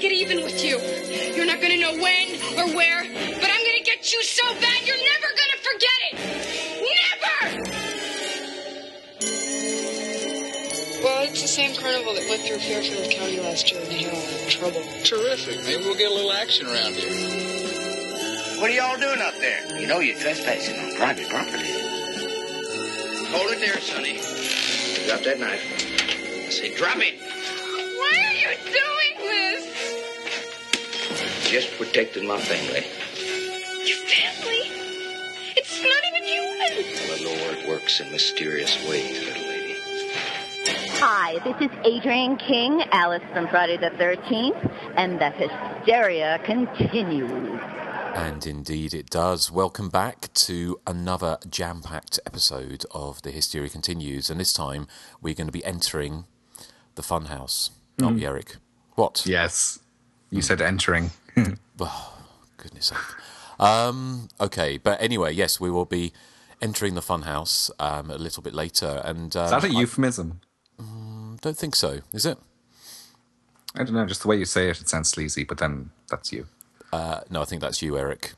get even with you. You're not gonna know when or where, but I'm gonna get you so bad you're never gonna forget it. Never! Well, it's the same carnival that went through Fairfield County last year and they had all that trouble. Terrific. Maybe we'll get a little action around here. What are y'all doing up there? You know you're trespassing on private property. Hold it there, Sonny. Drop that knife. I say drop it. Why are you doing this? Just protecting my family. Your family? It's not even human. The Lord works in mysterious ways, little lady. Hi, this is Adrienne King, Alice from Friday the 13th, and the hysteria continues. And indeed it does. Welcome back to another jam-packed episode of The Hysteria Continues. And this time we're going to be entering the funhouse. Aren't we, Eric? What? Yes. You said entering. Oh, goodness sake. Okay, but anyway, yes, we will be entering the funhouse a little bit later. And Is that a euphemism? Don't think so, is it? I don't know, just the way you say it, it sounds sleazy, but then that's you. No, I think that's you, Eric.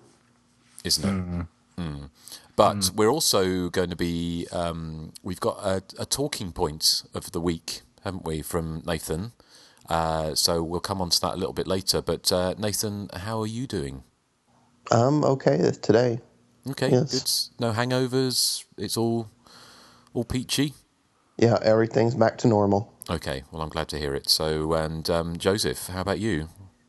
Isn't it? But we're also going to be... we've got a talking point of the week, haven't we, from Nathan. So we'll come on to that a little bit later. But Nathan, how are you doing? Okay today. Okay, yes. Good. No hangovers? It's all peachy? Yeah, everything's back to normal. Okay, well, I'm glad to hear it. So, and Joseph, how about you?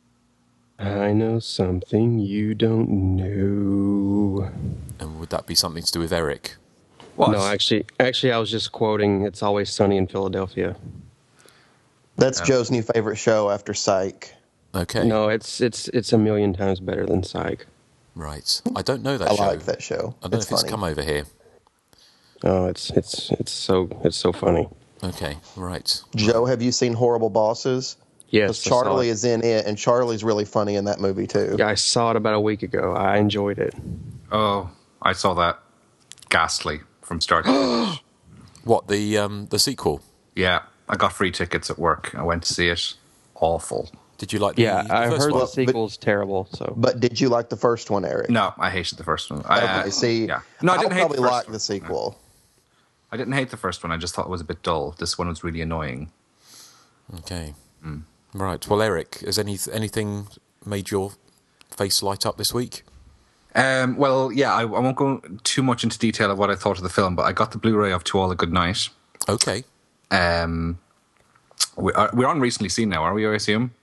I know something you don't know. And would that be something to do with Eric? What? No, actually, I was just quoting It's Always Sunny in Philadelphia. That's Joe's new favorite show after Psych. Okay. No, it's a million times better than Psych. Right. I don't know that show. I like that show. I don't know if it's come over here. Oh, it's so funny. Okay, right. Joe, have you seen Horrible Bosses? Yes, Charlie is in it, and Charlie's really funny in that movie too. Yeah, I saw it about a week ago. I enjoyed it. Oh, I saw that. Ghastly from start to finish. What, the sequel? Yeah, I got free tickets at work. I went to see it. Awful. Did you like the Yeah, I first heard one? the sequel's terrible. So, But did you like the first one, Eric? No, I hated the first one. Okay, see, yeah. No, I didn't hate probably the first like one. the sequel. I didn't hate the first one. I just thought it was a bit dull. This one was really annoying. Okay. Right. Well, Eric, has anything made your face light up this week? Well, yeah, I won't go too much into detail of what I thought of the film, but I got the Blu-ray of To All a Good Night. Okay. We're on Recently Seen now, are we, I assume?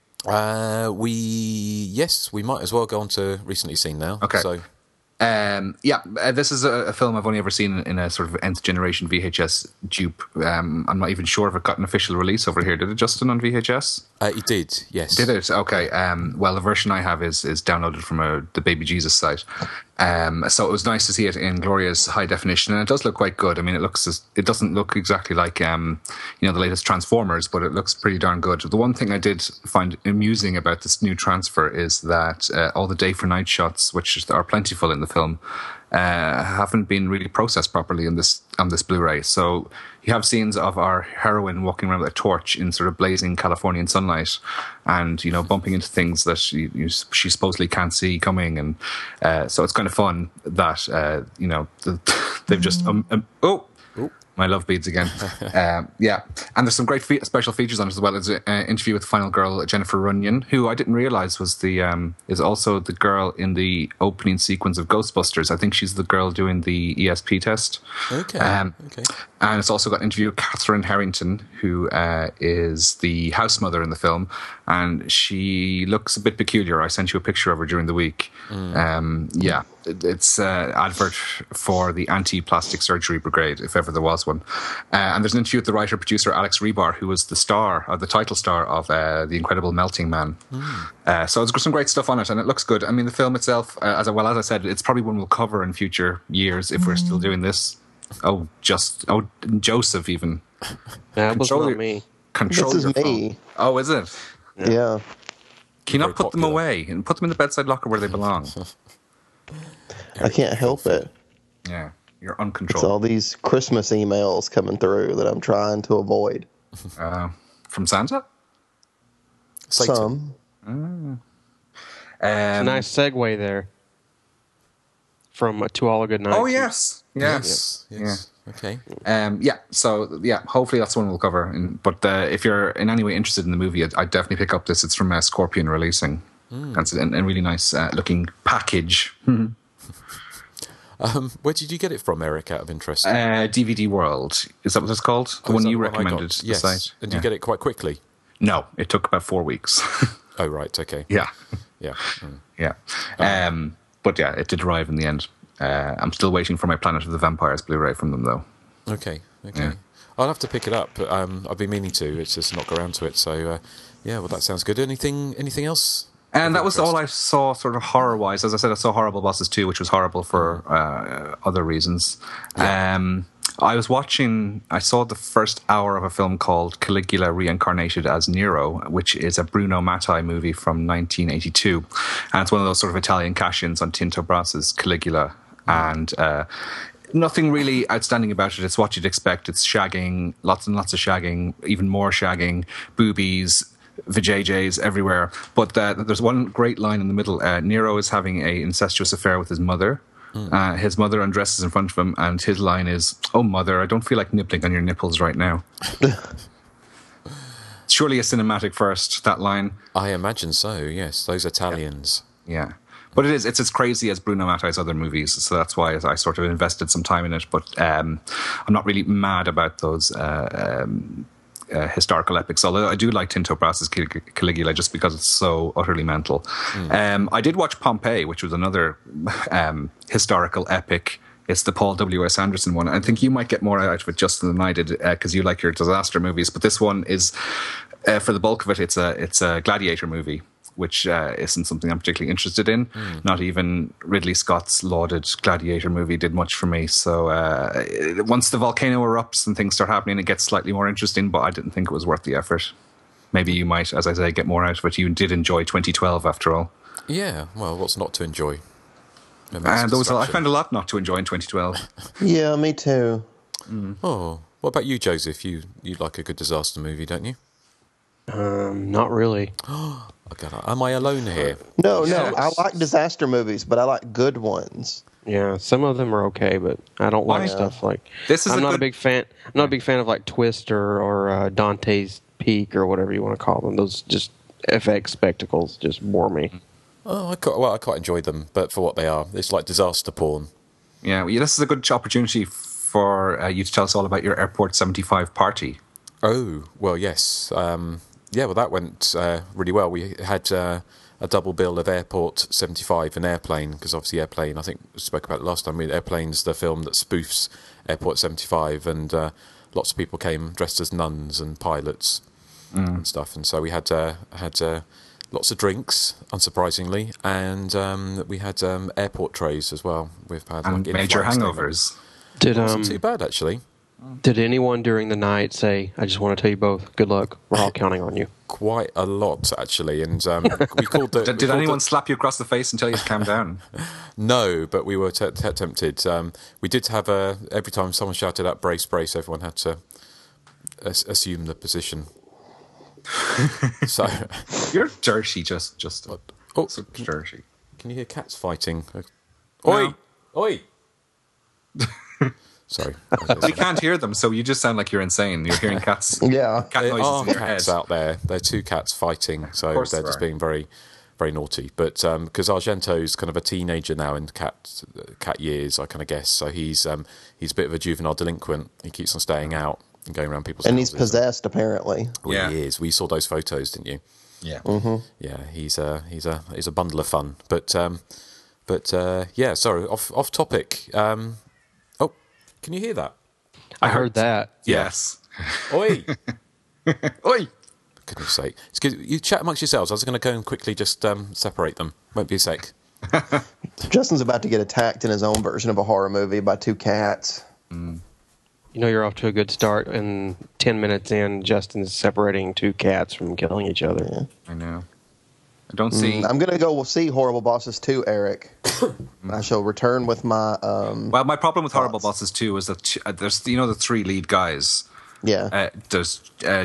Yes, we might as well go on to Recently Seen now. Okay. So, this is a film I've only ever seen in a sort of nth generation VHS dupe. I'm not even sure if it got an official release over here. Did it, Justin, on VHS? it did, yes. Did it? Okay. Well, the version I have is downloaded from the Baby Jesus site. So it was nice to see it in glorious high definition, and it does look quite good. I mean, it doesn't look exactly like the latest Transformers, but it looks pretty darn good. The one thing I did find amusing about this new transfer is that all the day for night shots, which are plentiful in the film, haven't been really processed properly on this Blu-ray. So you have scenes of our heroine walking around with a torch in sort of blazing Californian sunlight, and bumping into things that she supposedly can't see coming, and so it's kind of fun that they've just my love beads again. Yeah, and there's some great special features on it as well. There's an interview with the final girl, Jennifer Runyon, who I didn't realize was is also the girl in the opening sequence of Ghostbusters. I think she's the girl doing the ESP test. Okay. Okay. And it's also got an interview with Catherine Harrington, who is the house mother in the film, and she looks a bit peculiar. I sent you a picture of her during the week. Yeah, it's advert for the Anti-Plastic Surgery Brigade, if ever there was one. And there's an interview with the writer-producer Alex Rebar, who was the title star of The Incredible Melting Man. So it's got some great stuff on it, and it looks good. I mean, the film itself, as I said, it's probably one we'll cover in future years if we're still doing this. Joseph even. That was not me. This is me. Oh, is it? Yeah. Can you not put them away and put them in the bedside locker where they belong? I can't help it. Yeah, you're It's uncontrolled. all these Christmas emails coming through that I'm trying to avoid. From Santa? Satan. Some. It's a nice segue there from To All a Good Night. Oh, yes. Yes. Okay. So hopefully that's one we'll cover. But if you're in any way interested in the movie, I'd definitely pick up this. It's from Scorpion Releasing. It's a really nice looking package. Where did you get it from, Eric, out of interest? DVD World. Is that what it's called? The one you recommended, the yes. site. And you get it quite quickly? No, it took about 4 weeks. Oh, right, okay. Yeah. Yeah. Yeah. But yeah, it did arrive in the end. I'm still waiting for my Planet of the Vampires Blu-ray from them, though. Okay. Yeah. I'll have to pick it up. But, I've been meaning to. It's just not got around to it. So, well, that sounds good. Anything else? And that was all I saw sort of horror-wise. As I said, I saw Horrible Bosses 2, which was horrible for other reasons. Yeah. I saw the first hour of a film called Caligula Reincarnated as Nero, which is a Bruno Mattei movie from 1982. And it's one of those sort of Italian cash-ins on Tinto Bras's Caligula. And nothing really outstanding about it. It's what you'd expect. It's shagging, lots and lots of shagging, even more shagging, boobies, vajayjays everywhere. But there's one great line in the middle. Nero is having an incestuous affair with his mother. His mother undresses in front of him, and his line is, "Oh, mother, I don't feel like nibbling on your nipples right now." Surely a cinematic first, that line. I imagine so, yes. Those Italians. Yeah. But it's as crazy as Bruno Mattei's other movies, so that's why I sort of invested some time in it. But I'm not really mad about those historical epics, although I do like Tinto Bras's Caligula just because it's so utterly mental. I did watch Pompeii, which was another historical epic. It's the Paul W.S. Anderson one. I think you might get more out of it, Justin, than I did, because you like your disaster movies. But this one is, for the bulk of it, it's a gladiator movie, which isn't something I'm particularly interested in. Not even Ridley Scott's lauded Gladiator movie did much for me. So once the volcano erupts and things start happening, it gets slightly more interesting, but I didn't think it was worth the effort. Maybe you might, as I say, get more out of it. You did enjoy 2012 after all. Yeah, well, what's not to enjoy? And I found a lot not to enjoy in 2012. Yeah, me too. Oh, what about you, Joseph? You like a good disaster movie, don't you? Not really. Am I alone here? No, I like disaster movies, but I like good ones. Yeah, some of them are okay, but I don't like stuff like this. I'm not a big fan. I'm not a big fan of like Twister or Dante's Peak or whatever you want to call them. Those just FX spectacles just bore me. Oh, I quite enjoy them, but for what they are, it's like disaster porn. Yeah, well, this is a good opportunity for you to tell us all about your Airport 75 party. Oh, well, yes. Well, that went really well. We had a double bill of Airport 75 and Airplane, because obviously Airplane, I think we spoke about it last time, Airplane's the film that spoofs Airport 75, and lots of people came dressed as nuns and pilots and stuff. And so we had lots of drinks, unsurprisingly, and we had airport trays as well. We've had and major hangovers. It wasn't too bad, actually. Did anyone during the night say, "I just want to tell you both, good luck, we're all counting on you"? Quite a lot, actually, and we called the... Did anyone slap you across the face and tell you to calm down? No, but we were tempted. We did have every time someone shouted out "brace, brace," everyone had to assume the position. So you're dirty, just so dirty. Can you hear cats fighting? No. Oi! Sorry, we can't hear them, so you just sound like you're insane. You're hearing cats. Yeah, cat noises there are in your cats head. out there. There are two cats fighting, so they're just being very, very naughty. But because Argento's kind of a teenager now in cat years, I kind of guess. So he's a bit of a juvenile delinquent. He keeps on staying out and going around people's and houses. he's possessed apparently. Well, he is. We saw those photos, didn't you? Yeah. Yeah, he's a bundle of fun. But yeah. Sorry, off topic. Can you hear that? I heard that. Yes. Oi! Oi! For goodness sake. You chat amongst yourselves. I was going to go and quickly just separate them. Won't be a sec. Justin's about to get attacked in his own version of a horror movie by two cats. You know you're off to a good start, and 10 minutes in, Justin's separating two cats from killing each other. Yeah. I know. I don't see... I'm going to go see Horrible Bosses 2, Eric. I shall return with my... well, my problem with Horrible Bosses 2 is that there's, the three lead guys. Yeah. There's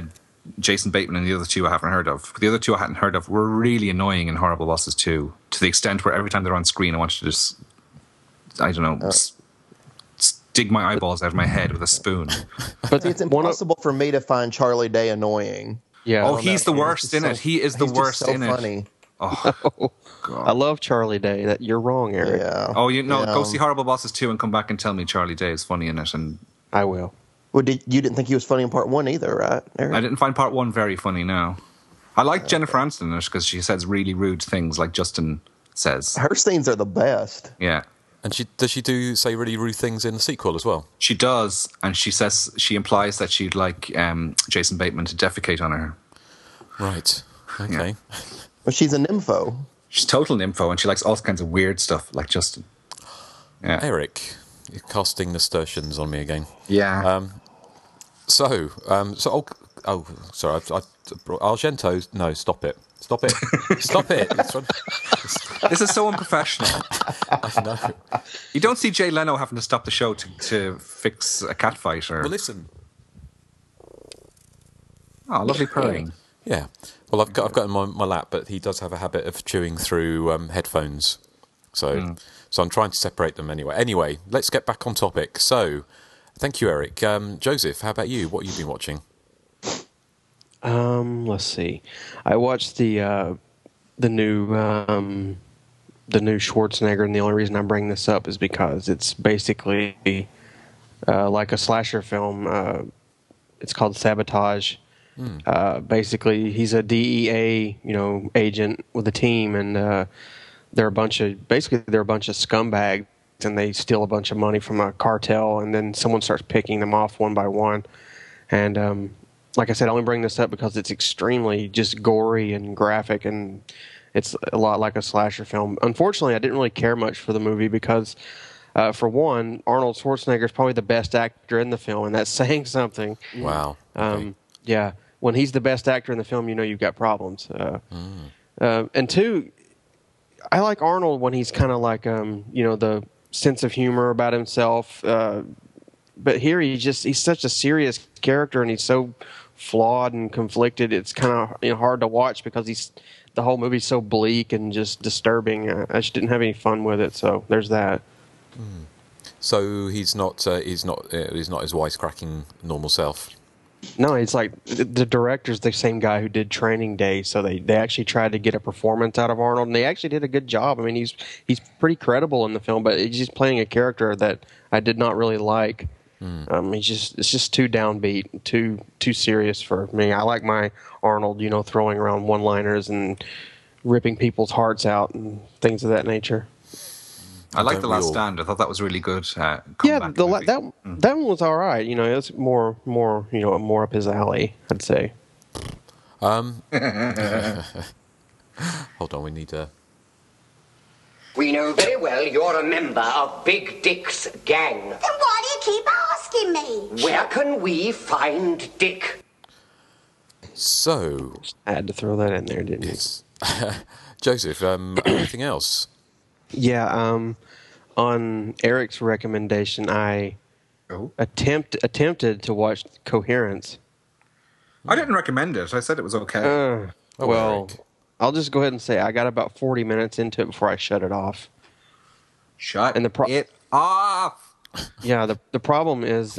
Jason Bateman and the other two I haven't heard of. The other two I hadn't heard of were really annoying in Horrible Bosses 2, to the extent where every time they're on screen, I wanted to just, I don't know, dig my eyeballs out of my head with a spoon. But see, it's impossible for me to find Charlie Day annoying. Yeah. Oh, he's the worst in it. He is the worst in funny. it. Oh, God. I love Charlie Day. That you're wrong, Eric. Yeah. Oh, go see Horrible Bosses 2 and come back and tell me Charlie Day is funny in it. And I will. Well, you didn't think he was funny in part 1 either, right, Eric? I didn't find part 1 very funny, no. I like Jennifer Aniston in it because she says really rude things like Justin says. Her scenes are the best. Yeah. And does she say really rude things in the sequel as well? She does, and she implies that she'd like Jason Bateman to defecate on her. Right. Okay. Yeah. But she's a nympho. She's total nympho, and she likes all kinds of weird stuff, like Justin. Yeah. Eric, you're casting nasturtiums on me again. Yeah. Sorry. Argento. No, stop it. Stop it. Stop it. This is so unprofessional. I know. You don't see Jay Leno having to stop the show to fix a cat fight, or Well, listen. oh, lovely purring. Yeah. Well, I've got him on my lap, but he does have a habit of chewing through headphones. So I'm trying to separate them anyway. Anyway, let's get back on topic. So, thank you, Eric. Joseph, how about you? What have you been watching? Let's see. I watched the new Schwarzenegger, and the only reason I bring this up is because it's basically like a slasher film. It's called Sabotage. Basically, he's a DEA, agent with a team, and they're a bunch of scumbags, and they steal a bunch of money from a cartel, and then someone starts picking them off one by one. And like I said, I only bring this up because it's extremely just gory and graphic, and it's a lot like a slasher film. Unfortunately, I didn't really care much for the movie because, for one, Arnold Schwarzenegger is probably the best actor in the film, and that's saying something. Wow. Okay. Yeah. When he's the best actor in the film, you've got problems. And two, I like Arnold when he's kind of like, the sense of humor about himself. But here he's such a serious character, and he's so flawed and conflicted. It's kind of hard to watch because the whole movie's so bleak and just disturbing. I just didn't have any fun with it. So there's that. So he's not his wisecracking normal self. No, it's like the director's the same guy who did Training Day, so they actually tried to get a performance out of Arnold, and they actually did a good job. I mean, he's pretty credible in the film, but he's just playing a character that I did not really like. It's just too downbeat, too serious for me. I like my Arnold, throwing around one-liners and ripping people's hearts out and things of that nature. I like The Last Stand. I thought that was really good. Yeah, that one was all right. It's more up his alley, I'd say. Hold on, we need a. We know very well you're a member of Big Dick's gang. Then why do you keep asking me? Where can we find Dick? So I had to throw that in there, didn't you? Joseph, anything else? Yeah, on Eric's recommendation, I attempted to watch Coherence. I didn't recommend it. I said it was okay. Eric. I'll just go ahead and say I got about 40 minutes into it before I shut it off. Shut it off! Yeah, the problem is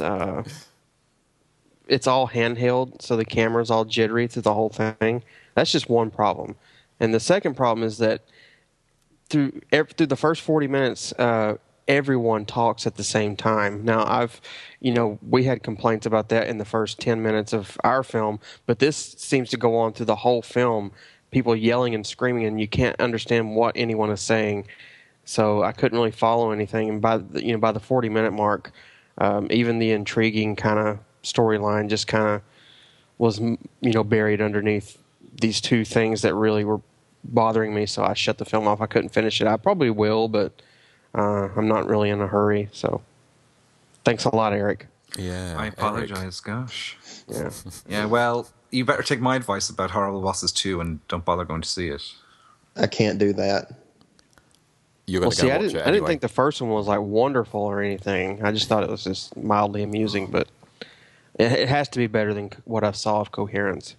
it's all handheld, so the camera's all jittery through the whole thing. That's just one problem. And the second problem is that through the first 40 minutes, everyone talks at the same time. Now, we had complaints about that in the first 10 minutes of our film, but this seems to go on through the whole film, people yelling and screaming, and you can't understand what anyone is saying. So I couldn't really follow anything. And by the 40-minute mark, even the intriguing kind of storyline just kind of was, buried underneath these two things that really were bothering me, so I shut the film off. I couldn't finish it. I probably will, but I'm not really in a hurry. So, thanks a lot, Eric. Yeah, I apologize. Gosh. Yeah. Yeah. Well, you better take my advice about Horrible Bosses 2 and don't bother going to see it. I can't do that. You're going to go watch it anyway. I didn't think the first one was like wonderful or anything. I just thought it was just mildly amusing, but It has to be better than what I saw of Coherence.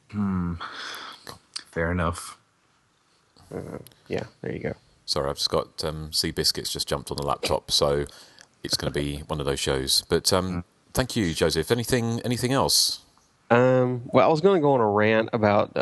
Fair enough. Yeah, there you go. Sorry, I've just got Seabiscuits just jumped on the laptop, so it's going to be one of those shows. But thank you, Joseph. Anything else? Well, I was going to go on a rant about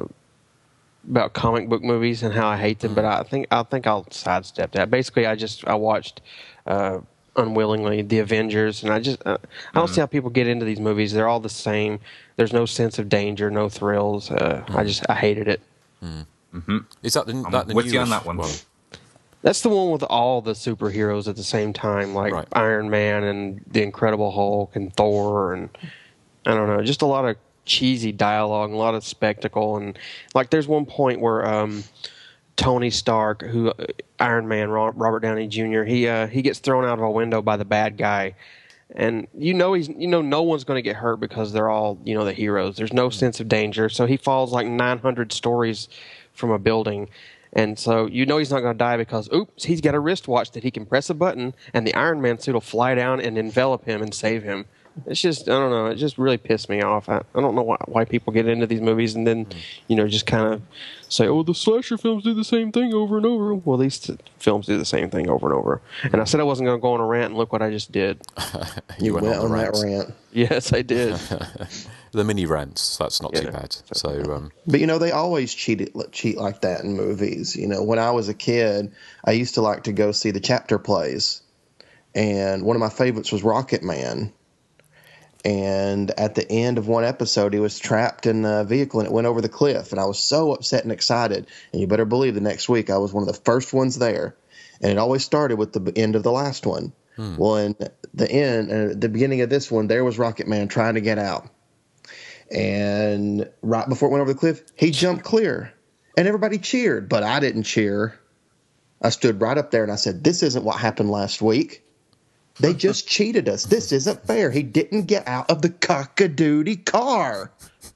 comic book movies and how I hate them, but I think I'll sidestep that. Basically, I watched unwillingly The Avengers, and I don't see how people get into these movies. They're all the same. There's no sense of danger, no thrills. I hated it. Is that the with new you on that one? Well, That's the one with all the superheroes at the same time, like Right. Iron Man and the Incredible Hulk and Thor, and I don't know, just a lot of cheesy dialogue, a lot of spectacle, and like there's one point where Tony Stark, who Iron Man, Robert Downey Jr., he gets thrown out of a window by the bad guy, and no one's going to get hurt because they're all the heroes. There's no sense of danger, so he falls like 900 stories from a building. And so he's not going to die because, oops, he's got a wristwatch that he can press a button and the Iron Man suit will fly down and envelop him and save him. It's just, I don't know, it just really pissed me off. I don't know why people get into these movies and then, just kind of say, oh, the slasher films do the same thing over and over. Well, these films do the same thing over and over. And I said I wasn't going to go on a rant, and look what I just did. You went on that rant. Yes, I did. the mini rants, that's not too bad. So, But they always cheat like that in movies. When I was a kid, I used to like to go see the chapter plays, and one of my favorites was Rocket Man. And at the end of one episode, he was trapped in a vehicle and it went over the cliff. And I was so upset and excited. And you better believe the next week I was one of the first ones there. And it always started with the end of the last one. Well, in the beginning of this one, there was Rocket Man trying to get out. And right before it went over the cliff, he jumped clear. And everybody cheered, but I didn't cheer. I stood right up there and I said, this isn't what happened last week. They just cheated us. This isn't fair. He didn't get out of the cock-a-doodie car.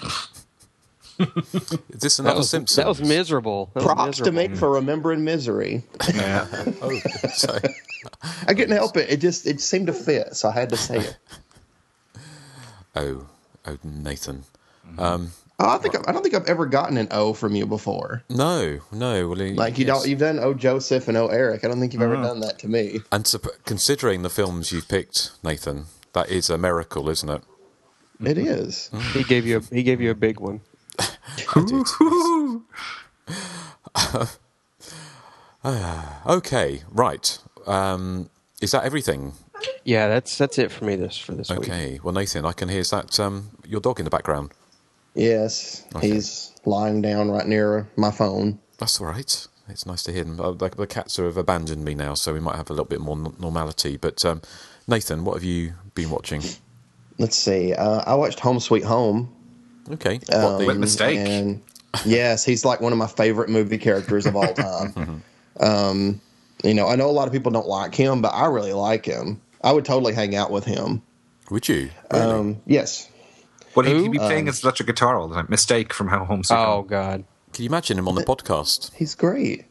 is this another Simpsons? That was miserable. Props to me for remembering Misery. Yeah. So, I couldn't help it. It seemed to fit, so I had to say it. oh, Nathan. I don't think I've ever gotten an O from you before. No. Well, You've done O Joseph and O Eric. I don't think you've ever done that to me. And considering the films you've picked, Nathan, that is a miracle, isn't it? It is. He gave you a big one. I did. Okay, right. Is that everything? Yeah, that's it for me for this week. Okay. Well, Nathan, I can hear that your dog in the background. Yes, Okay. He's lying down right near my phone. That's all right. It's nice to hear them. The cats have abandoned me now, so we might have a little bit more normality. But Nathan, what have you been watching? Let's see. I watched Home Sweet Home. Okay. With Mistake. And yes, he's like one of my favorite movie characters of all time. I know a lot of people don't like him, but I really like him. I would totally hang out with him. Would you? Really? Yes. Would he be playing his electric guitar all the time? Mistake from Home Sweet Home. Oh, God. Can you imagine him on the podcast? He's great.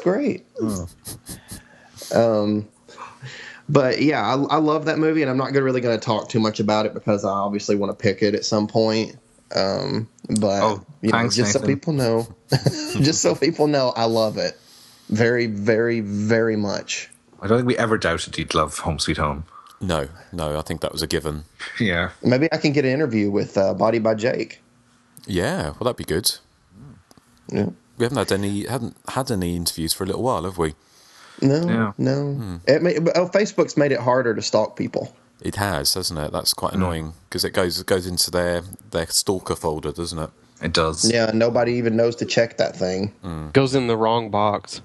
But yeah, I love that movie, and I'm not really going to talk too much about it because I obviously want to pick it at some point. But thanks, just Nathan. so people know, I love it very, very, very much. I don't think we ever doubted you'd love Home Sweet Home. No, I think that was a given. Yeah. Maybe I can get an interview with Body by Jake. Yeah, well, that'd be good. Yeah. We hadn't had any interviews for a little while, have we? No. Facebook's made it harder to stalk people. It has, hasn't it? That's quite annoying because it goes into their stalker folder, doesn't it? It does. Yeah, nobody even knows to check that thing. Goes in the wrong box.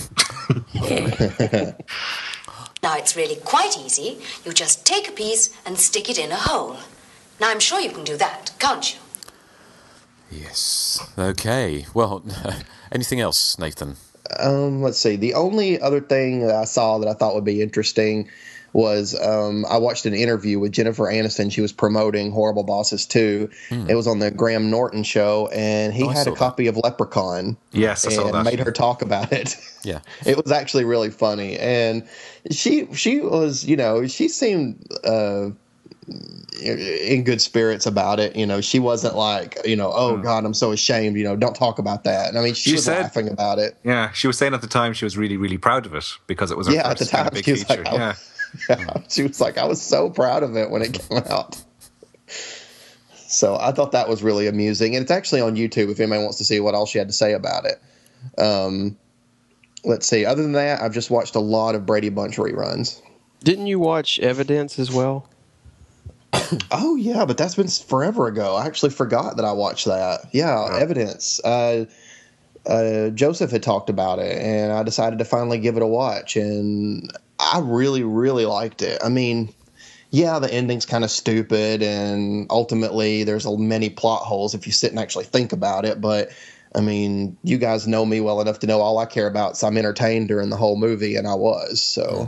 Now, it's really quite easy. You just take a piece and stick it in a hole. Now, I'm sure you can do that, can't you? Yes. Okay. Well, anything else, Nathan? Let's see. The only other thing that I saw that I thought would be interesting was I watched an interview with Jennifer Aniston. She was promoting Horrible Bosses 2. It was on the Graham Norton show, and he had a copy of Leprechaun. Yes, I saw that. And made her talk about it. Yeah. It was actually really funny. And she was, she seemed in good spirits about it. You know, she wasn't like, oh God, I'm so ashamed. Don't talk about that. I mean, she was laughing about it. Yeah, she was saying at the time she was really, really proud of it because it was her first at the time, big she was feature. Like, she was like, I was so proud of it when it came out. So I thought that was really amusing, and it's actually on YouTube if anybody wants to see what all she had to say about it. Let's see. Other than that, I've just watched a lot of Brady Bunch reruns. Didn't you watch Evidence as well? Oh, yeah, but that's been forever ago. I actually forgot that I watched that. Yeah, Evidence. Joseph had talked about it, and I decided to finally give it a watch, and I really, really liked it. I mean, yeah, the ending's kind of stupid, and ultimately there's many plot holes if you sit and actually think about it, but I mean, you guys know me well enough to know all I care about is I'm entertained during the whole movie, and I was, so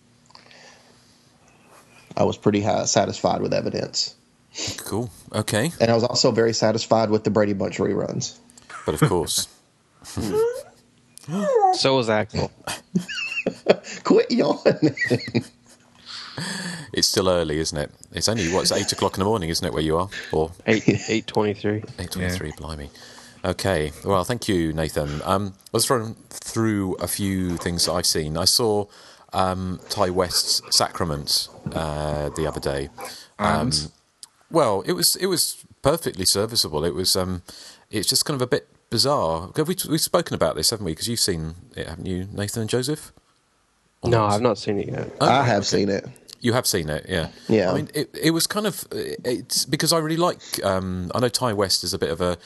I was pretty satisfied with Evidence. Cool. Okay. And I was also very satisfied with the Brady Bunch reruns. But of course. So was Axel. Quit yawning. It's still early, isn't it? It's only, it's 8 o'clock in the morning, isn't it, where you are? Or 8:23. 8:23, blimey. Okay, well, thank you, Nathan. I was running through a few things that I've seen. I saw Ty West's Sacrament the other day. Well, it was perfectly serviceable. It's just kind of a bit bizarre. We've spoken about this, haven't we? Because you've seen it, haven't you, Nathan and Joseph? No, I've not seen it yet. Okay, I have seen it. You have seen it, yeah. Yeah. I mean, it was kind of, it's because I really like, I know Ty West is a bit of a,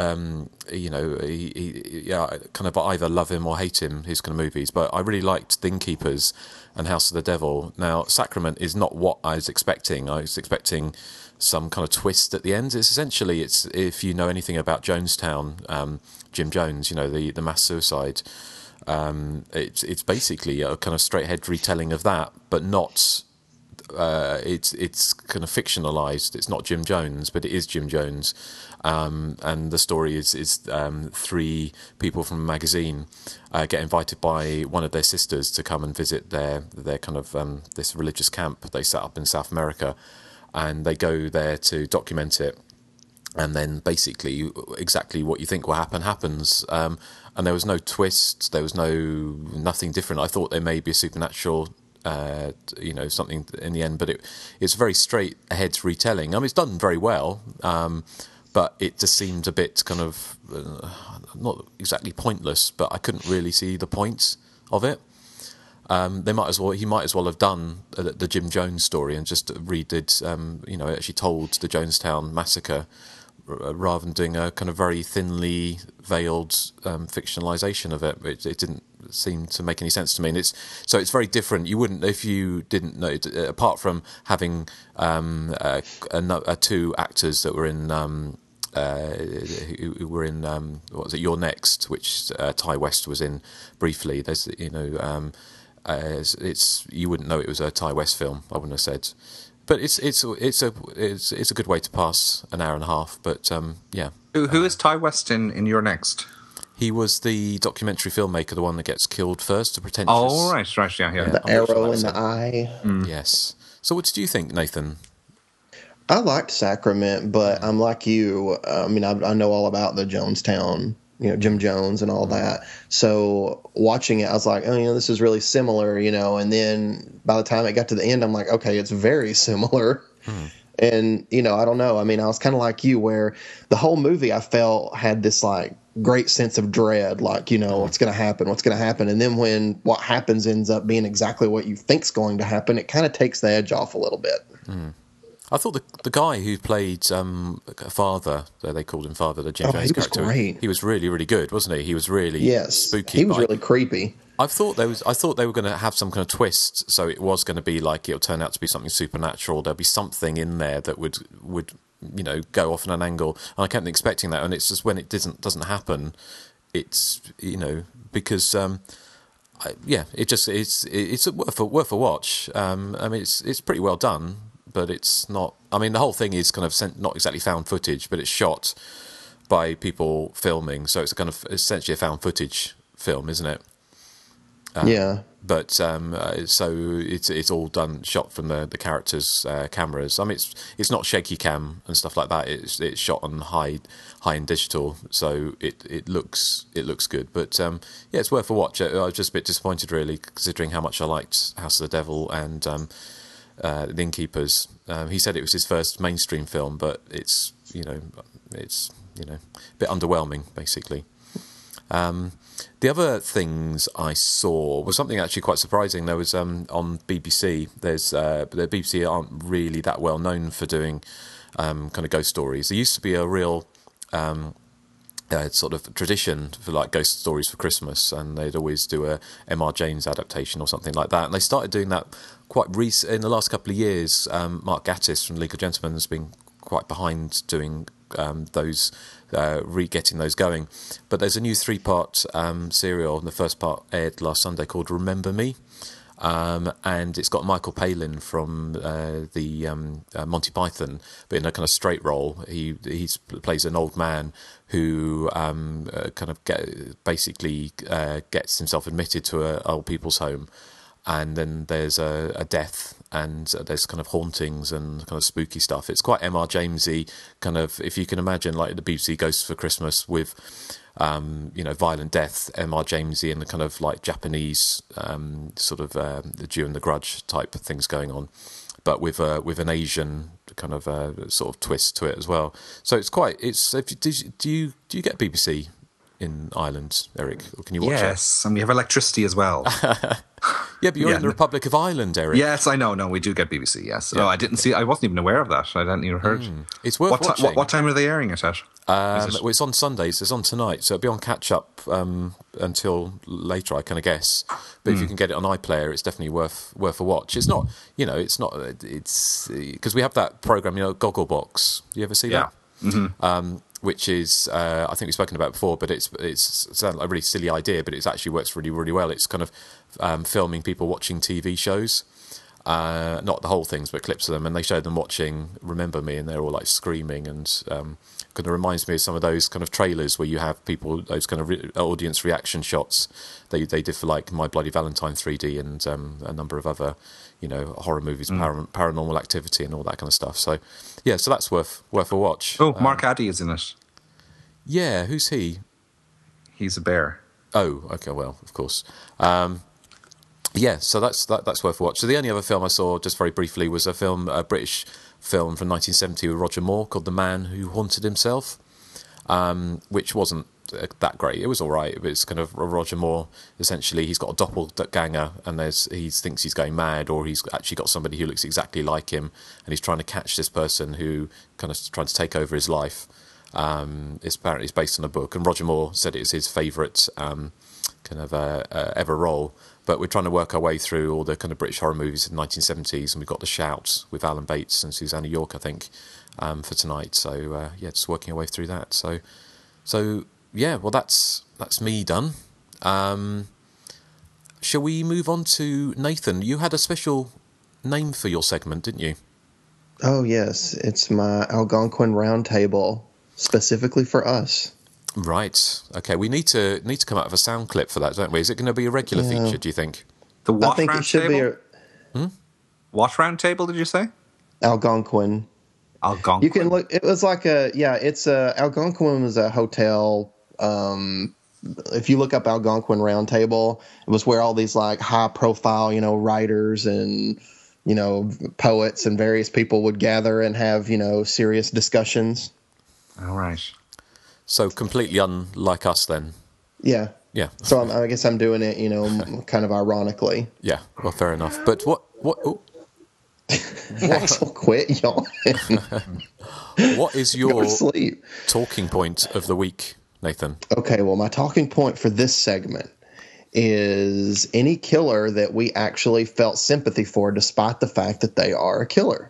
he kind of either love him or hate him, his kind of movies, but I really liked Thing Keepers and House of the Devil. Now, Sacrament is not what I was expecting. I was expecting some kind of twist at the end. It's essentially, if you know anything about Jonestown, Jim Jones, the mass suicide, it's basically a kind of straight-ahead retelling of that, but not... it's kind of fictionalized. It's not Jim Jones, but it is Jim Jones, and the story is three people from a magazine get invited by one of their sisters to come and visit their kind of this religious camp they set up in South America, and they go there to document it, and then basically exactly what you think will happen happens. And there was no twist. There was nothing different. I thought there may be a supernatural. Something in the end, but it's very straight ahead retelling. I mean, it's done very well, but it just seemed a bit kind of not exactly pointless. But I couldn't really see the point of it. He might as well have done the Jim Jones story and just redid, actually told the Jonestown massacre rather than doing a kind of very thinly veiled fictionalization of it. It didn't seem to make any sense to me, and it's very different. You wouldn't, if you didn't know, apart from having two actors that were in who were in what was it, You're Next, which Ty West was in briefly. There's you wouldn't know it was a Ty West film. I wouldn't have said. But it's a good way to pass an hour and a half. But yeah. Who is Ty West in You're Next? He was the documentary filmmaker, the one that gets killed first, the pretentious. Oh, right, yeah. The arrow in the eye. Yes. So what did you think, Nathan? I liked Sacrament, but I'm like you. I mean, I know all about the Jonestown, Jim Jones and all that. So watching it, I was like, oh, this is really similar, and then by the time it got to the end, I'm like, okay, it's very similar. And, I don't know. I mean, I was kind of like you, where the whole movie I felt had this like great sense of dread, like, what's going to happen. And then when what happens ends up being exactly what you think's going to happen, it kind of takes the edge off a little bit. I thought the guy who played Father, they called him Father, the Jim Jones character. Great. He was really, really good, wasn't he? He was really spooky. He was really creepy. I thought they were going to have some kind of twist, so it was going to be like it'll turn out to be something supernatural. There'll be something in there that would go off in an angle, and I kept expecting that. And it's just when it doesn't happen, it's because it's worth a watch. I mean, it's pretty well done, but it's not. I mean, the whole thing is kind of not exactly found footage, but it's shot by people filming, so it's kind of essentially a found footage film, isn't it? Yeah. But so it's all shot from the characters' cameras. I mean, it's not shaky cam and stuff like that. It's shot on high end digital, so it looks good. But yeah, it's worth a watch. I was just a bit disappointed, really, considering how much I liked House of the Devil and The Innkeepers. He said it was his first mainstream film, but it's a bit underwhelming, basically. The other things I saw was something actually quite surprising. There was on BBC. The BBC aren't really that well known for doing kind of ghost stories. There used to be a real sort of tradition for like ghost stories for Christmas, and they'd always do a M.R. James adaptation or something like that. And they started doing that quite in the last couple of years. Mark Gatiss from League of Gentlemen has been quite behind doing those, getting those going. But there's a new 3-part serial, and the first part aired last Sunday, called Remember Me. And it's got Michael Palin from the Monty Python, but in a kind of straight role. He plays an old man who kind of basically gets himself admitted to an old people's home, and then there's a death, and there's kind of hauntings and kind of spooky stuff. It's quite M.R. Jamesy, kind of, if you can imagine, like the BBC Ghosts for Christmas with violent death, M.R. Jamesy, and the kind of like Japanese sort of the Jew and the Grudge type of things going on, but with an Asian kind of sort of twist to it as well. So it's quite. Do you get BBC in Ireland, Eric? Or can you watch it? Yes, and we have electricity as well. Yeah, but you're in the Republic of Ireland, Eric. Yes, I know. No, we do get BBC. Yes. Yeah. Oh, I didn't see. I wasn't even aware of that. I hadn't even heard. It's worth watching. What time are they airing it at? Well, it's on Sundays. It's on tonight, so it'll be on catch up until later, I kind of guess. But if you can get it on iPlayer, it's definitely worth a watch. It's not, it's because we have that program, Gogglebox. You ever see that? Mm-hmm. Which is, I think we've spoken about before, but it's like a really silly idea, but it actually works really, really well. It's kind of filming people watching TV shows, not the whole things, but clips of them, and they show them watching Remember Me, and they're all like screaming, and kind of reminds me of some of those kind of trailers where you have people, those kind of audience reaction shots they did for like My Bloody Valentine 3D and a number of other, horror movies, Paranormal Activity and all that kind of stuff. So, yeah, so that's worth a watch. Oh, Mark Addy is in it. Yeah, who's he? He's a bear. Oh, okay, well, of course. Yeah, so that's worth a watch. So the only other film I saw, just very briefly, was a British film from 1970 with Roger Moore called The Man Who Haunted Himself, which wasn't that great. It was all right. It was kind of Roger Moore. Essentially, he's got a doppelganger, and he thinks he's going mad, or he's actually got somebody who looks exactly like him, and he's trying to catch this person who kind of trying to take over his life. It's apparently based on a book, and Roger Moore said it was his favourite kind of ever role. But we're trying to work our way through all the kind of British horror movies in the 1970s, and we've got The Shout with Alan Bates and Susanna York, I think, for tonight. So yeah, just working our way through that. So yeah, well that's me done. Shall we move on to Nathan? You had a special name for your segment, didn't you? Oh yes, it's my Algonquin Roundtable, specifically for us. Right. Okay. We need to come out with a sound clip for that, don't we? Is it going to be a regular feature? Do you think? The what I think round it should table? be. What round table did you say? Algonquin. Algonquin. You can look. It was like it's Algonquin was a hotel. If you look up Algonquin Roundtable, it was where all these like high profile, writers and poets and various people would gather and have serious discussions. All right. So completely unlike us, then. Yeah. Yeah. So I guess I'm doing it, kind of ironically. Yeah. Well, fair enough. But what? Axel, quit yawning. What is your talking point of the week, Nathan? Okay. Well, my talking point for this segment is any killer that we actually felt sympathy for, despite the fact that they are a killer.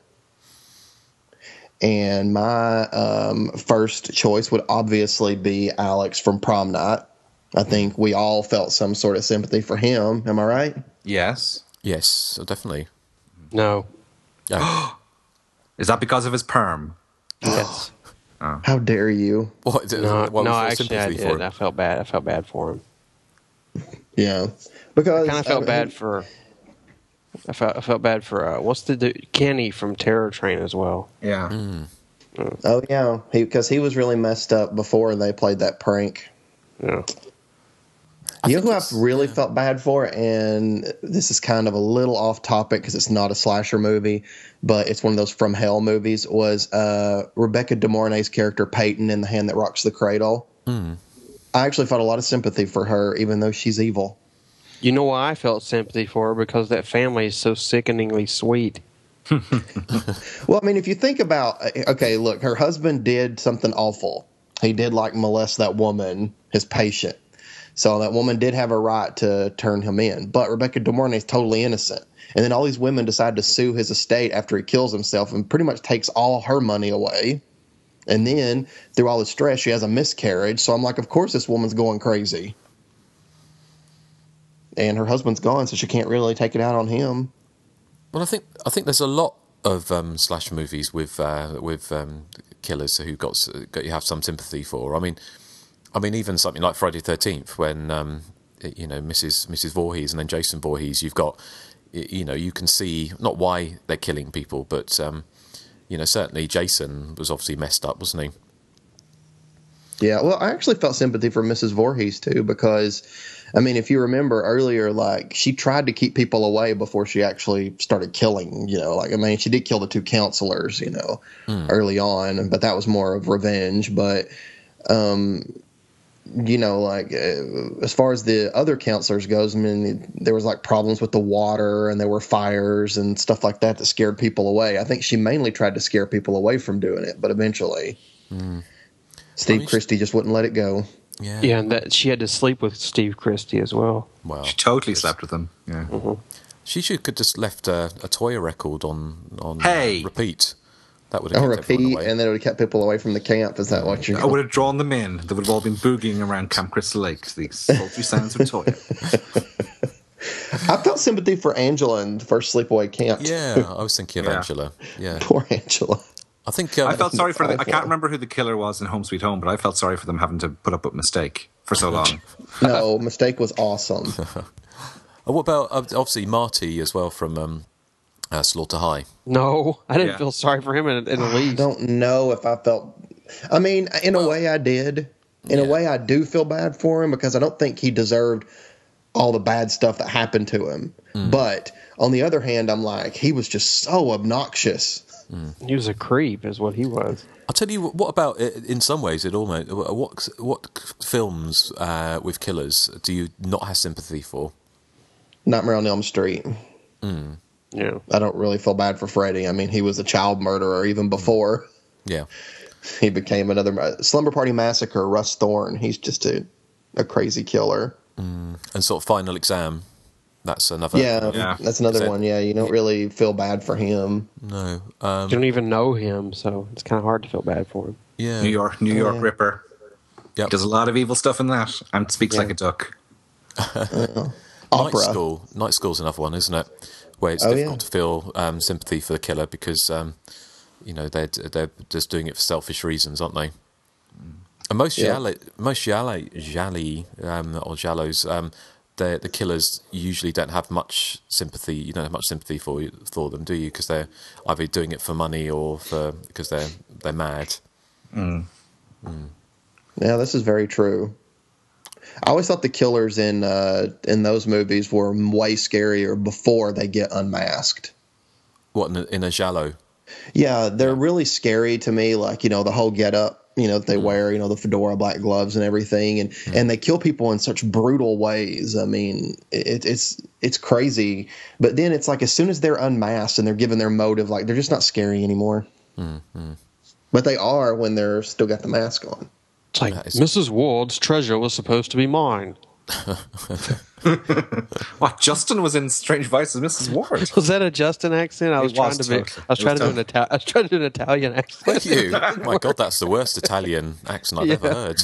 And my first choice would obviously be Alex from Prom Night. I think we all felt some sort of sympathy for him. Am I right? Yes. Yes, definitely. No. Oh. Is that because of his perm? Yes. Oh. How dare you? No, actually I did. I felt bad. I felt bad for him. Yeah, because I kind of felt bad for. I felt bad for what's the dude? Kenny from Terror Train as well. Yeah. Oh yeah, because he was really messed up before they played that prank. Yeah. You know who I really felt bad for, and this is kind of a little off topic because it's not a slasher movie, but it's one of those From Hell movies, was Rebecca De Mornay's character Peyton in The Hand That Rocks the Cradle. I actually felt a lot of sympathy for her, even though she's evil. You know why I felt sympathy for her? Because that family is so sickeningly sweet. Well, I mean, if you think about, okay, look, her husband did something awful. He did molest that woman, his patient. So that woman did have a right to turn him in. But Rebecca De Mornay is totally innocent. And then all these women decide to sue his estate after he kills himself and pretty much takes all her money away. And then, through all the stress, she has a miscarriage. So I'm like, of course this woman's going crazy. And her husband's gone, so she can't really take it out on him. Well, I think there's a lot of slasher movies with killers who got you have some sympathy for. I mean, even something like Friday the 13th, when Mrs. Voorhees and then Jason Voorhees, you've got, you can see not why they're killing people, but certainly Jason was obviously messed up, wasn't he? Yeah, well, I actually felt sympathy for Mrs. Voorhees too, because, I mean, if you remember earlier, she tried to keep people away before she actually started killing, she did kill the two counselors, early on, but that was more of revenge. But, as far as the other counselors goes, I mean, there was problems with the water and there were fires and stuff like that scared people away. I think she mainly tried to scare people away from doing it, but eventually Steve Christie just wouldn't let it go. Yeah, and that she had to sleep with Steve Christie as well. Wow. She totally slept with him. Yeah. Mm-hmm. She could just left a Toya record on repeat. That would have kept repeat, away. And then it would have kept people away from the camp. Is that what you're? I would have drawn them in. They would have all been boogieing around Camp Crystal Lake to the sultry sounds of Toya. I felt sympathy for Angela in the first Sleepaway Camp. Yeah, I was thinking of Angela. Yeah, poor Angela. I think I felt sorry for them. I can't remember who the killer was in Home Sweet Home, but I felt sorry for them having to put up with Mistake for so long. No, Mistake was awesome. What about obviously Marty as well from Slaughter High? No, I didn't feel sorry for him in the least. I don't know if I felt. I mean, in a way, I did. In a way, I do feel bad for him because I don't think he deserved all the bad stuff that happened to him. But on the other hand, I'm like, he was just so obnoxious. He was a creep, is what he was. I'll tell you what about in some ways it almost what films with killers do you not have sympathy for? Nightmare on Elm Street. Yeah, I don't really feel bad for Freddy. I mean, he was a child murderer even before. Yeah, he became another Slumber Party Massacre. Russ Thorne. He's just a crazy killer. And sort of Final Exam. That's another. Yeah, that's another one. Yeah, you don't really feel bad for him. No, you don't even know him, so it's kind of hard to feel bad for him. Yeah, New York Ripper. Yep. Does a lot of evil stuff in that, and speaks like a duck. Opera. Night School's another one, isn't it? Where it's difficult to feel sympathy for the killer because they're just doing it for selfish reasons, aren't they? And most giallos, the killers usually don't have much sympathy. You don't have much sympathy for them, do you? Because they're either doing it for money or because they're mad. Yeah, this is very true. I always thought the killers in those movies were way scarier before they get unmasked. What in a giallo? Yeah, they're really scary to me. The whole getup. That they wear, the fedora, black gloves, and everything, and they kill people in such brutal ways. I mean, it's crazy. But then it's as soon as they're unmasked and they're given their motive, they're just not scary anymore. But they are when they're still got the mask on. It's like Mrs. Ward's treasure was supposed to be mine. What? Justin was in Strange Vices, Mrs. Ward. Was that a Justin accent? I was trying to do an Italian accent. Thank you. Oh my God, that's the worst Italian accent I've ever heard.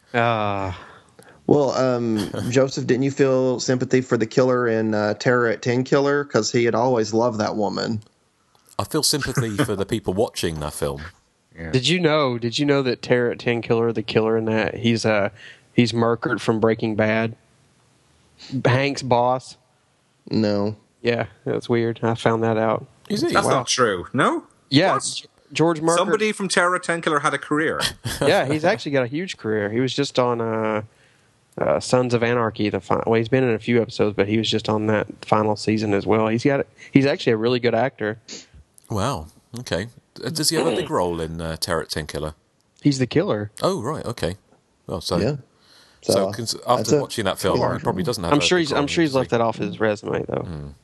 Well, Joseph, didn't you feel sympathy for the killer in Terror at 10 Killer? Because he had always loved that woman. I feel sympathy for the people watching that film. Yeah. Did you know that Terror at 10 Killer, the killer in that, he's Murkert from Breaking Bad? Hank's boss. No. Yeah, that's weird. I found that out. Is it? That's not true. No? Yeah, What? George Marker. Somebody from Terror Tenkiller had a career. Yeah, he's actually got a huge career. He was just on Sons of Anarchy. Well, he's been in a few episodes, but he was just on that final season as well. He's actually a really good actor. Wow. Okay. Does he have a big role in Terror Tenkiller? He's the killer. Oh, right. Okay. Well, so Yeah. so after watching that film, he probably doesn't have. I'm sure he's left that off his resume though.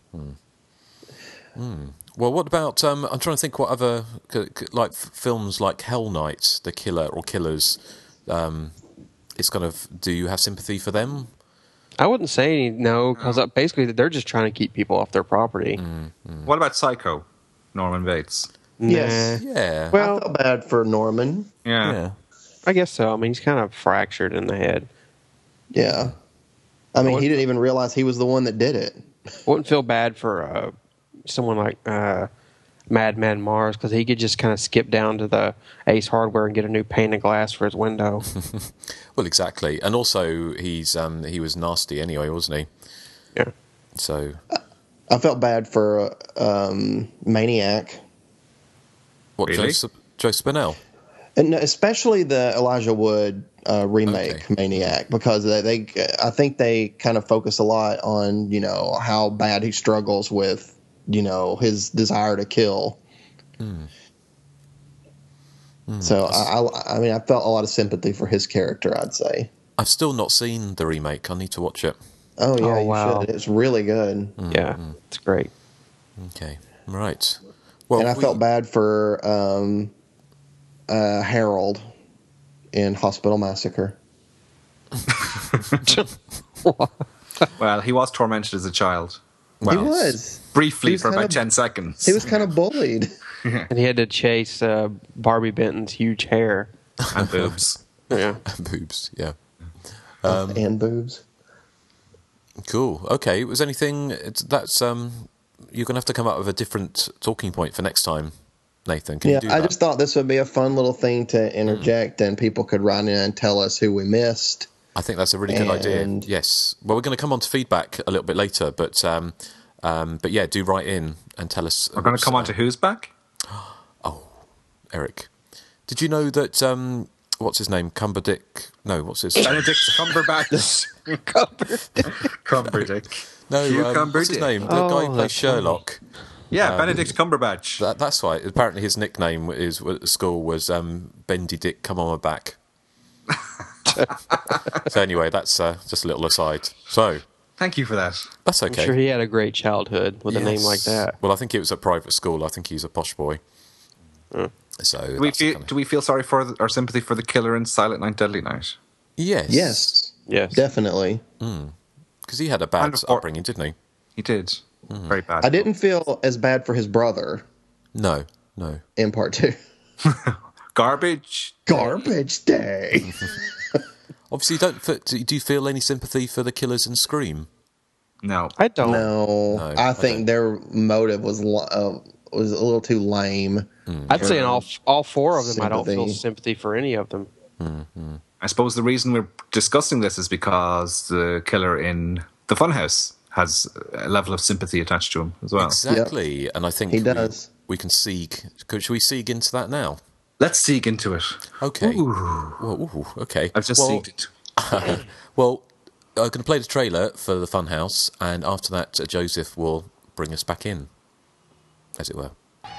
Well, what about? I'm trying to think what other like films like Hell Night, The Killer or Killers. It's kind of. Do you have sympathy for them? I wouldn't say no, because basically they're just trying to keep people off their property. What about Psycho? Norman Bates. Yes. Yeah. Well, I felt bad for Norman. Yeah. I guess so. I mean, he's kind of fractured in the head. Yeah. I mean, he didn't even realize he was the one that did it. Wouldn't feel bad for someone like Madman Mars, because he could just kind of skip down to the Ace Hardware and get a new pane of glass for his window. Well, exactly, and also he was nasty anyway, wasn't he? Yeah. So I felt bad for Maniac. What, really? Joe Spinell? And especially the Elijah Wood remake, Maniac, because they I think they kind of focus a lot on, how bad he struggles with, his desire to kill. So I mean, I felt a lot of sympathy for his character, I'd say. I've still not seen the remake. I need to watch it. Oh yeah, wow. you should. It's really good. Yeah, it's great. Okay, right. Well, And I felt bad for Harold in Hospital Massacre. Well, he was tormented as a child. Well, He was. Briefly for about 10 seconds. He was kind of bullied. And he had to chase Barbie Benton's huge hair. And boobs. Yeah. Boobs, yeah. And boobs. Cool. Okay. Was anything that's you're gonna have to come up with a different talking point for next time, Nathan? Can you do that? I just thought this would be a fun little thing to interject, and people could write in and tell us who we missed. I think that's a really good idea. Yes. Well, we're going to come on to feedback a little bit later, but yeah, do write in and tell us. We're going to come on to who's back? Oh, Eric, did you know that? What's his name? Benedict Cumberbatch. Cumberdick. No, what's his name? The guy who plays Sherlock. Yeah, Benedict Cumberbatch. That's right. Apparently, his nickname at school was Bendy Dick. Come on my back. So anyway, that's just a little aside. So thank you for that. That's okay. I'm sure he had a great childhood with a name like that. Well, I think it was a private school. I think he's a posh boy. So do we feel sorry for our sympathy for the killer in Silent Night, Deadly Night? Yes, definitely. Because he had a bad upbringing, didn't he? He did. Very bad. I didn't feel as bad for his brother. No. In part 2. Garbage Day. Obviously, do you feel any sympathy for the killers in Scream? No, I don't. No, I think their motive was a little too lame. I'd say in all four of them, I don't feel sympathy for any of them. I suppose the reason we're discussing this is because the killer in the Funhouse has a level of sympathy attached to him as well. Exactly, and I think he does. We can seek. Should we seek into that now? Let's seek into it. Okay. Ooh. Okay. I've just seeked it. Well, I'm going to play the trailer for the Funhouse, and after that, Joseph will bring us back in, as it were.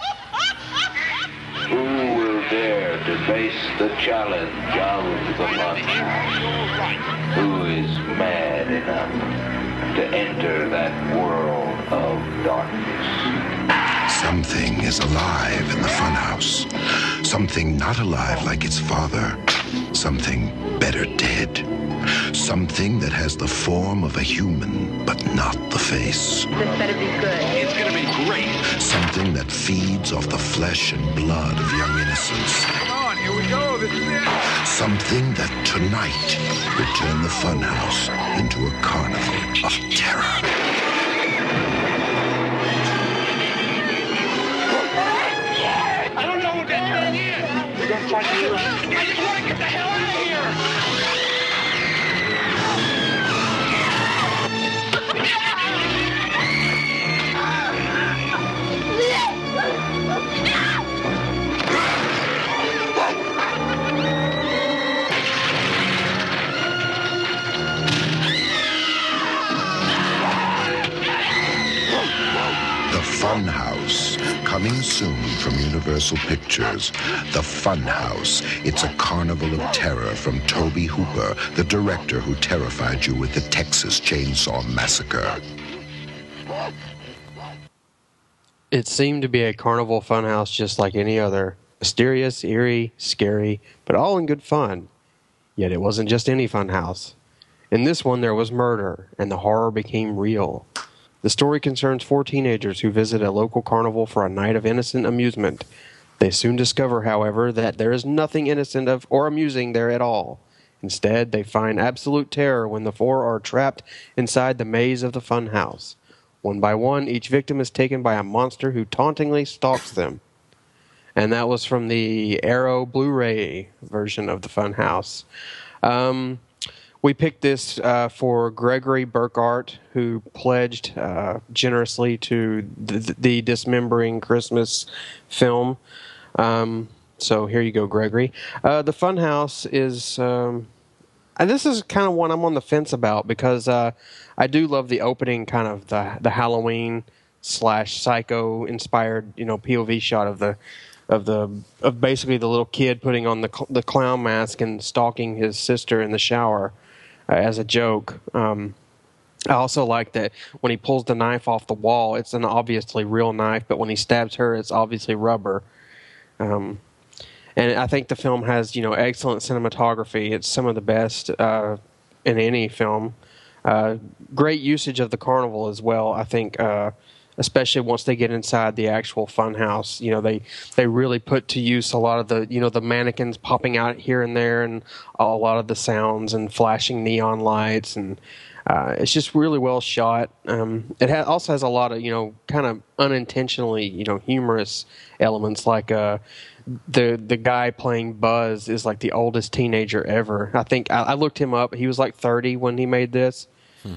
Who will dare to face the challenge of the Funhouse? Who is mad enough to enter that world of darkness? Something is alive in the Funhouse. Something not alive like its father. Something better dead. Something that has the form of a human, but not the face. This better be good. It's gonna be great. Something that feeds off the flesh and blood of young innocents. Come on, here we go. This is it. Something that tonight will turn the Funhouse into a carnival of terror. I don't know what that thing is. We're gonna find it. I just want to get the hell out of here. Funhouse, coming soon from Universal Pictures. The Funhouse. It's a carnival of terror from Tobe Hooper, the director who terrified you with the Texas Chainsaw Massacre. It seemed to be a carnival funhouse just like any other. Mysterious, eerie, scary, but all in good fun. Yet it wasn't just any funhouse. In this one there was murder, and the horror became real. The story concerns 4 teenagers who visit a local carnival for a night of innocent amusement. They soon discover, however, that there is nothing innocent or amusing there at all. Instead, they find absolute terror when the 4 are trapped inside the maze of the funhouse. One by one, each victim is taken by a monster who tauntingly stalks them. And that was from the Arrow Blu-ray version of the Funhouse. We picked this for Gregory Burkhardt, who pledged generously to the Dismembering Christmas film. So here you go, Gregory. The Funhouse is... this is kind of one I'm on the fence about because I do love the opening, kind of the Halloween / Psycho inspired, POV shot of basically the little kid putting on the clown mask and stalking his sister in the shower as a joke. I also like that when he pulls the knife off the wall, it's an obviously real knife, but when he stabs her, it's obviously rubber. And I think the film has, excellent cinematography. It's some of the best in any film. Great usage of the carnival as well. I think, especially once they get inside the actual funhouse, they really put to use a lot of the mannequins popping out here and there, and a lot of the sounds and flashing neon lights, and it's just really well shot. It also has a lot of kind of unintentionally humorous elements, like the guy playing Buzz is like the oldest teenager ever. I think I looked him up. He was like 30 when he made this.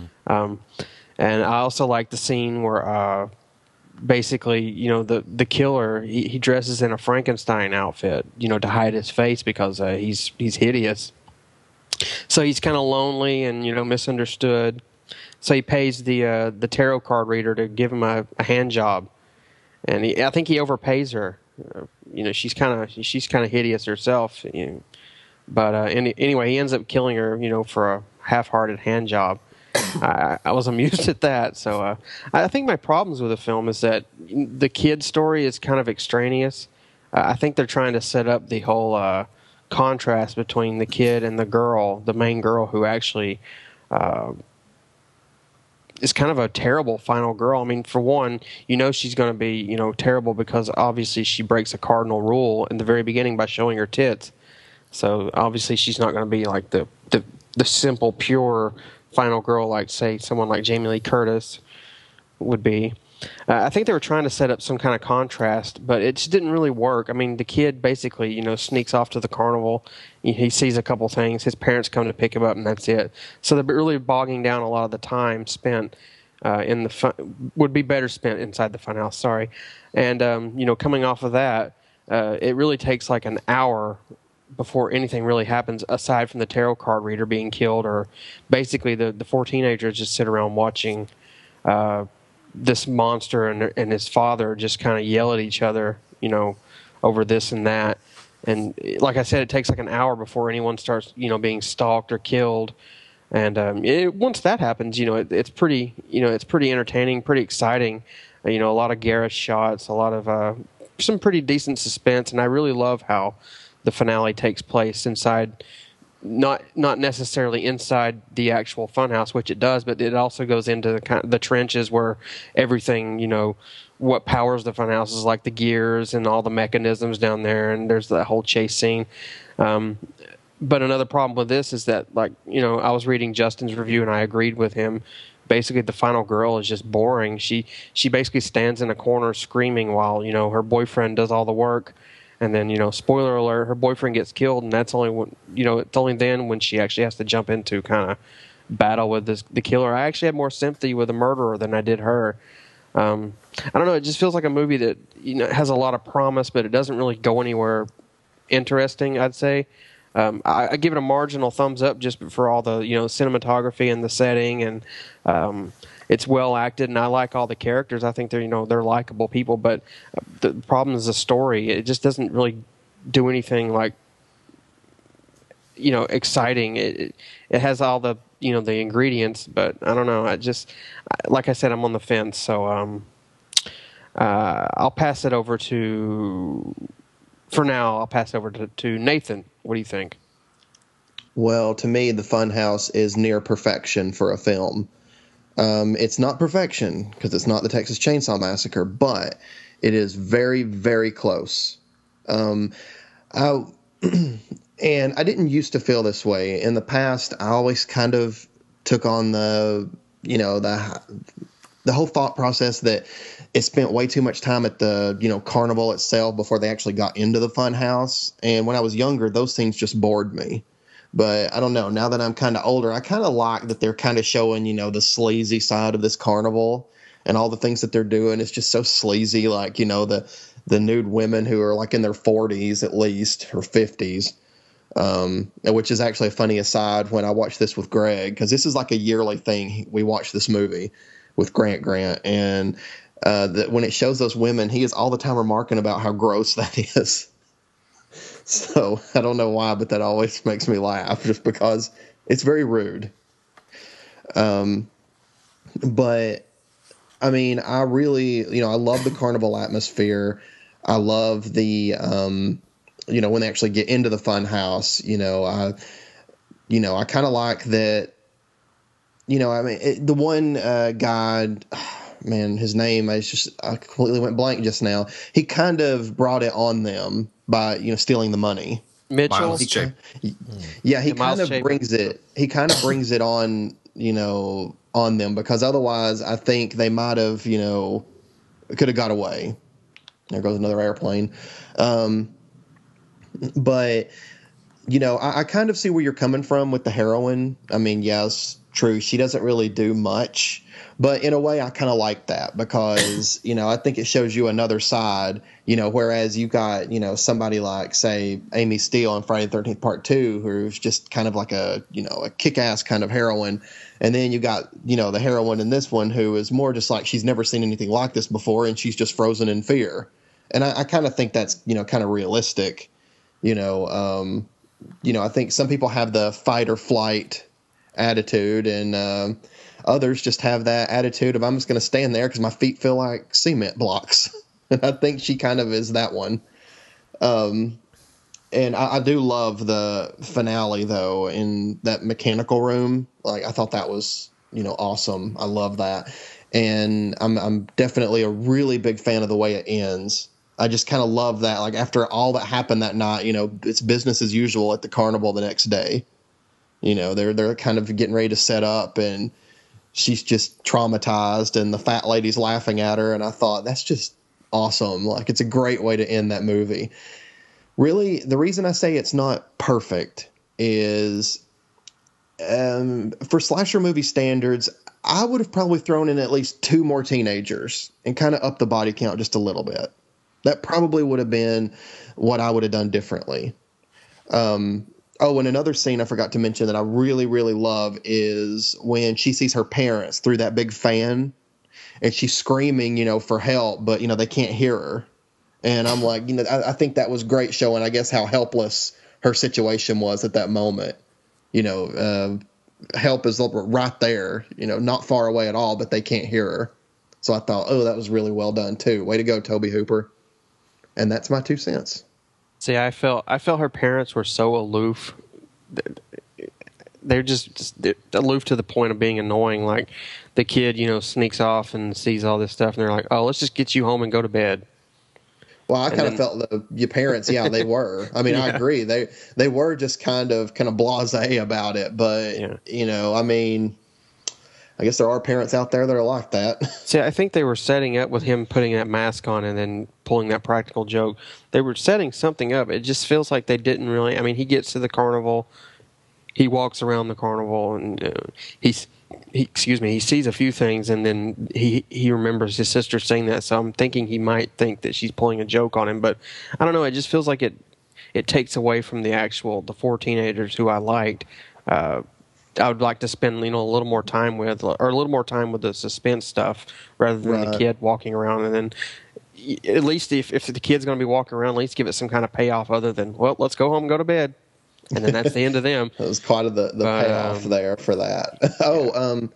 And I also like the scene where basically, the killer, he dresses in a Frankenstein outfit, to hide his face because he's hideous. So he's kind of lonely and, misunderstood. So he pays the tarot card reader to give him a hand job. And I think he overpays her. She's kind of hideous herself. But anyway, he ends up killing her, for a half-hearted hand job. I was amused at that. So I think my problems with the film is that the kid story is kind of extraneous. I think they're trying to set up the whole contrast between the kid and the girl, the main girl, who actually is kind of a terrible final girl. I mean, for one, she's going to be, terrible because obviously she breaks a cardinal rule in the very beginning by showing her tits. So obviously she's not going to be like the simple, pure final girl like, say, someone like Jamie Lee Curtis would be. I think they were trying to set up some kind of contrast, but it just didn't really work. I mean, the kid basically, sneaks off to the carnival. He sees a couple things. His parents come to pick him up, and that's it. So they're really bogging down a lot of the time spent in the would be better spent inside the funhouse. Sorry, and coming off of that, it really takes like an hour before anything really happens, aside from the tarot card reader being killed, or basically the 4 teenagers just sit around watching this monster and his father just kind of yell at each other, over this and that. And like I said, it takes like an hour before anyone starts, being stalked or killed. And once that happens, it's pretty entertaining, pretty exciting. A lot of garish shots, a lot of some pretty decent suspense, and I really love how the finale takes place inside, not necessarily inside the actual funhouse, which it does, but it also goes into the trenches where everything, what powers the funhouse is like the gears and all the mechanisms down there, and there's that whole chase scene. But another problem with this is that, like, I was reading Justin's review and I agreed with him. Basically, the final girl is just boring. She basically stands in a corner screaming while, her boyfriend does all the work. And then, spoiler alert, her boyfriend gets killed, and that's only when, it's only then when she actually has to jump into kind of battle with the killer. I actually had more sympathy with the murderer than I did her. I don't know, it just feels like a movie that, has a lot of promise, but it doesn't really go anywhere interesting, I'd say. I give it a marginal thumbs up just for all the, cinematography and the setting and it's well acted, and I like all the characters. I think they're likable people, but the problem is the story. It just doesn't really do anything like exciting. It has all the the ingredients, but I don't know. Like I said, I'm on the fence. So I'll pass it over to. For now, I'll pass over to Nathan. What do you think? Well, to me, The Funhouse is near perfection for a film. It's not perfection because it's not the Texas Chainsaw Massacre, but it is very, very close. And I didn't used to feel this way. In the past, I always kind of took on the whole thought process that it spent way too much time at the, carnival itself before they actually got into the Funhouse. And when I was younger, those things just bored me. But I don't know. Now that I'm kind of older, I kind of like that they're kind of showing, the sleazy side of this carnival and all the things that they're doing. It's just so sleazy. Like, the nude women who are like in their 40s at least or 50s, which is actually a funny aside when I watched this with Greg, because this is like a yearly thing. We watch this movie with Grant, and when it shows those women, he is all the time remarking about how gross that is. So I don't know why, but that always makes me laugh just because it's very rude. But I mean, I really, I love the carnival atmosphere. I love the, when they actually get into the fun house, I kind of like that, the one guy, man, his name, I completely went blank just now. He kind of brought it on them by, stealing the money. Mitchell? He kind of brings it. He kind of brings it on, on them, because otherwise I think they might have, could have got away. There goes another airplane. But, I kind of see where you're coming from with the heroine. I mean, yes, true. She doesn't really do much. But in a way, I kind of like that because, I think it shows you another side, whereas you got, somebody like, say, Amy Steele in Friday the 13th Part 2, who's just kind of like a kick-ass kind of heroine. And then you got, the heroine in this one who is more just like she's never seen anything like this before, and she's just frozen in fear. And I kind of think that's, kind of realistic. I think some people have the fight or flight attitude, and others just have that attitude of I'm just going to stand there because my feet feel like cement blocks. And I think she kind of is that one. And I do love the finale, though, in that mechanical room. Like, I thought that was, awesome. I love that. And I'm definitely a really big fan of the way it ends. I just kind of love that. Like, after all that happened that night, it's business as usual at the carnival the next day. They're kind of getting ready to set up, and she's just traumatized, and the fat lady's laughing at her. And I thought, that's just awesome. Like, it's a great way to end that movie. Really, the reason I say it's not perfect is for slasher movie standards, I would have probably thrown in at least 2 more teenagers and kind of up the body count just a little bit. That probably would have been what I would have done differently. And another scene I forgot to mention that I really, really love is when she sees her parents through that big fan, and she's screaming, for help, but, they can't hear her. And I'm like, I think that was great, showing, I guess, how helpless her situation was at that moment. Help is right there, not far away at all, but they can't hear her. So I thought, that was really well done, too. Way to go, Tobe Hooper. And that's my 2 cents. See, I felt her parents were so aloof. They're just aloof to the point of being annoying. Like, the kid, sneaks off and sees all this stuff, and they're like, "Oh, let's just get you home and go to bed." Well, I kind of felt your parents, they were. I mean, yeah. I agree. They were just kind of blasé about it, but I mean, I guess there are parents out there that are like that. See, I think they were setting up with him putting that mask on and then pulling that practical joke. They were setting something up. It just feels like they didn't really. I mean, he gets to the carnival, he walks around the carnival, and he sees a few things, and then he remembers his sister saying that. So I'm thinking he might think that she's pulling a joke on him, but I don't know. It just feels like it takes away from the 4 teenagers who I liked. I would like to spend, a little more time with, or a little more time with the suspense stuff rather than the kid walking around. And then at least if the kid's going to be walking around, at least give it some kind of payoff other than, well, let's go home and go to bed. And then that's the end of them. That was quite the payoff there for that.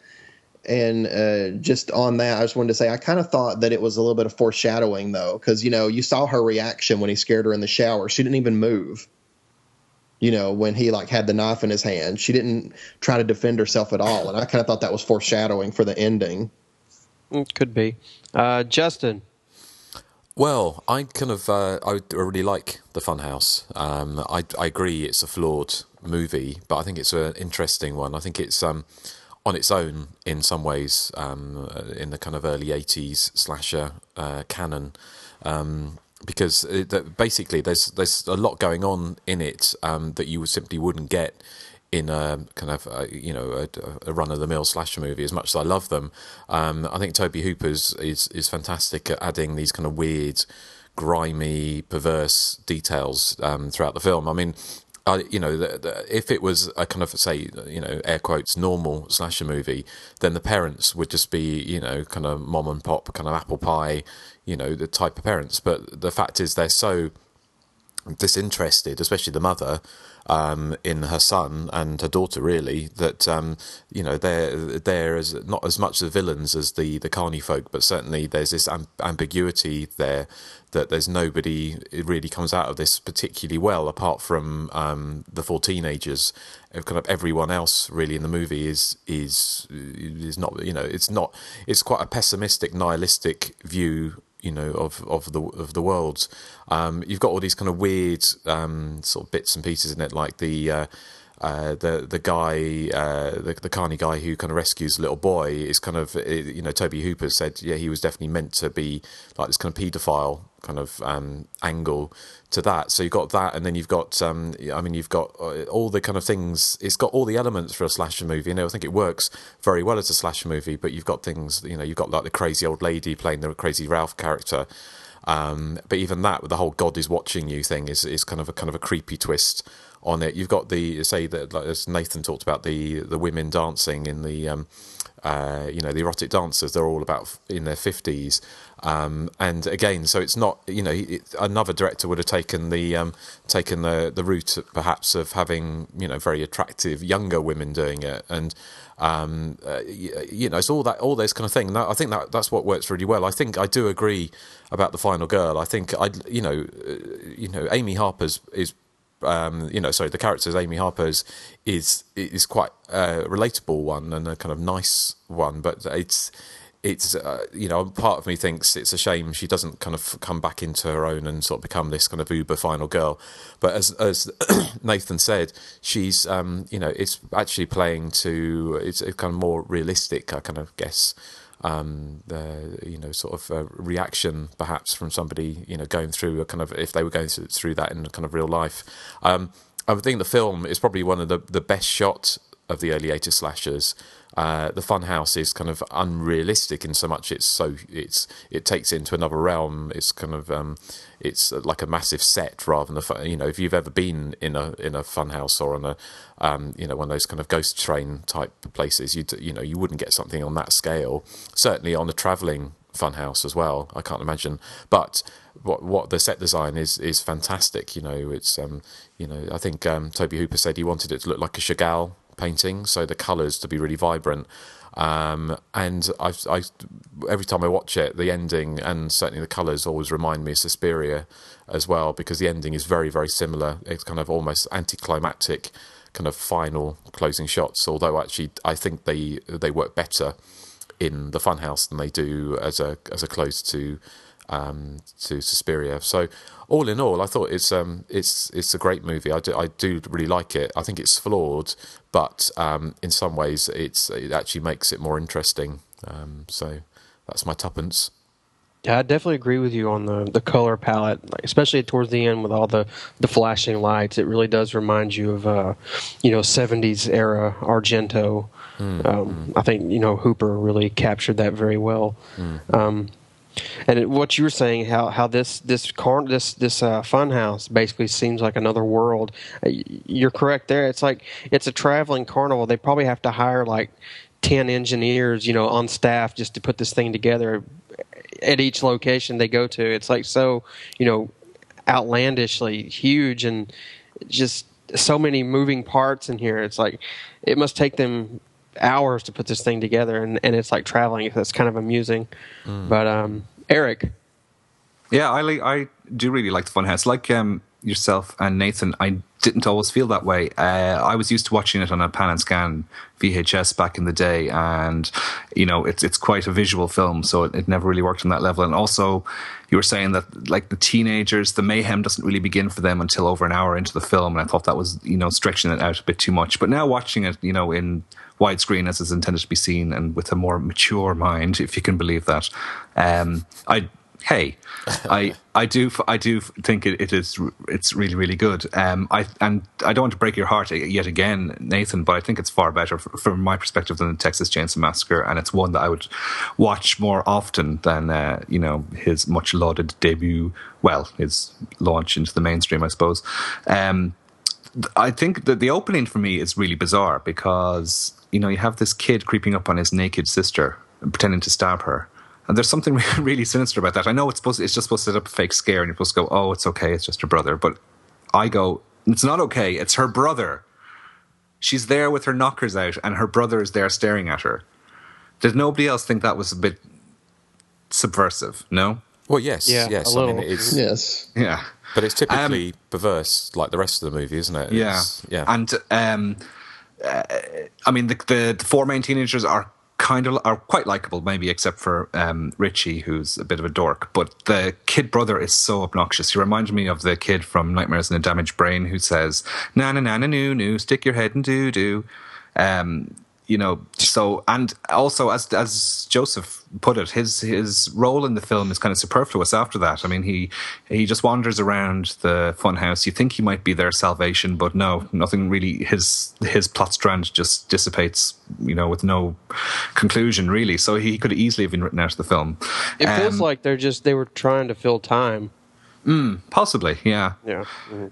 And just on that, I just wanted to say I kind of thought that it was a little bit of foreshadowing, though, because, you saw her reaction when he scared her in the shower. She didn't even move. When he had the knife in his hand, she didn't try to defend herself at all. And I kind of thought that was foreshadowing for the ending. Could be. Justin. Well, I really like The Funhouse. I agree it's a flawed movie, but I think it's an interesting one. I think it's on its own in some ways in the kind of early 80s slasher canon. Because basically there's a lot going on in it that you simply wouldn't get in a kind of a run-of-the-mill slasher movie. As much as I love them, I think Tobe Hooper's is fantastic at adding these kind of weird, grimy, perverse details throughout the film. I mean, if it was a kind of, say, air quotes, normal slasher movie, then the parents would just be, kind of mom and pop, kind of apple pie, the type of parents. But the fact is they're so disinterested, especially the mother, in her son and her daughter, really, that they're not as much the villains as the Carney folk, but certainly there's this ambiguity there that there's nobody really comes out of this particularly well, apart from the four teenagers. Kind of everyone else really in the movie is not, it's quite a pessimistic, nihilistic view of the world. You've got all these kind of weird sort of bits and pieces in it, like the guy, the Carney guy who kind of rescues the little boy is kind of, Tobe Hooper said, he was definitely meant to be like this kind of paedophile kind of angle to that. So you've got that, and then you've got you've got all the kind of things. It's got all the elements for a slasher movie. I think it works very well as a slasher movie, but you've got things, you've got like the crazy old lady playing the Crazy Ralph character. But even that, with the whole "God is watching you" thing, is kind of a creepy twist on it. You've got as Nathan talked about, the women dancing in the the erotic dancers. They're all about in their 50s, and again, so it's not, another director would have taken the route perhaps of having very attractive younger women doing it, and it's all those kind of thing. I think that's what works really well. I think I do agree about The Final Girl. I think Amy Harper's is. The character Amy Harper's is quite a relatable one and a kind of nice one, but it's part of me thinks it's a shame she doesn't kind of come back into her own and sort of become this kind of uber final girl. But as Nathan said, she's it's actually playing to, it's a kind of more realistic, I kind of guess, sort of reaction perhaps from somebody going through a kind of, if they were going through that in a kind of real life. I think the film is probably one of the best shot of the early 80s slashers. The Funhouse is kind of unrealistic in so much it takes it into another realm. It's kind of it's like a massive set rather than if you've ever been in a funhouse or on a one of those kind of ghost train type places, you wouldn't get something on that scale. Certainly on a travelling funhouse as well, I can't imagine. But what the set design is fantastic. It's I think Tobe Hooper said he wanted it to look like a Chagall painting, so the colours to be really vibrant. And I every time I watch it, the ending and certainly the colours always remind me of Suspiria as well, because the ending is very, very similar. It's kind of almost anticlimactic, kind of final closing shots. Although actually, I think they work better in the Funhouse than they do as a close to Suspiria. So all in all, I thought it's a great movie. I do really like it. I think it's flawed, but in some ways it actually makes it more interesting. So that's my tuppence. Yeah, I definitely agree with you on the color palette, especially towards the end with all the flashing lights. It really does remind you of 70s era Argento. I think Hooper really captured that very well. And what you were saying, how this fun house basically seems like another world. You're correct there. It's like it's a traveling carnival. They probably have to hire like 10 engineers, on staff just to put this thing together at each location they go to. It's like so, outlandishly huge and just so many moving parts in here. It's like it must take them hours to put this thing together, and it's like traveling. That's kind of amusing. But Eric, yeah, I do really like the Funhouse. Like yourself and Nathan, I didn't always feel that way. I was used to watching it on a pan and scan VHS back in the day, and it's quite a visual film, so it never really worked on that level. And also, you were saying that like the teenagers, the mayhem doesn't really begin for them until over an hour into the film, and I thought that was stretching it out a bit too much. But now watching it, in widescreen as it's intended to be seen, and with a more mature mind, if you can believe that, I do think it's really, really good. I don't want to break your heart yet again, Nathan, but I think it's far better from my perspective than the Texas Chainsaw Massacre, and it's one that I would watch more often than his much lauded debut. Well, his launch into the mainstream, I suppose. I think that the opening for me is really bizarre because you have this kid creeping up on his naked sister and pretending to stab her. And there's something really sinister about that. I know it's just supposed to set up a fake scare, and you're supposed to go, oh, it's okay, it's just her brother. But I go, it's not okay, it's her brother. She's there with her knockers out, and her brother is there staring at her. Did nobody else think that was a bit subversive? No? Well, yes. Yeah, yes. a I mean, it's Yes. Yeah. But it's typically perverse, like the rest of the movie, isn't it? Yeah. And I mean, the four main teenagers are quite likable, maybe except for Richie, who's a bit of a dork. But the kid brother is so obnoxious. He reminds me of the kid from Nightmares in a Damaged Brain who says, na na na na noo noo, stick your head in doo doo. So, and also as Joseph put it, his role in the film is kind of superfluous after that. I mean, he just wanders around the funhouse. You think he might be their salvation, but no, nothing really. His plot strand just dissipates, with no conclusion really. So he could easily have been written out of the film. It feels like they were trying to fill time. Possibly, yeah. Yeah.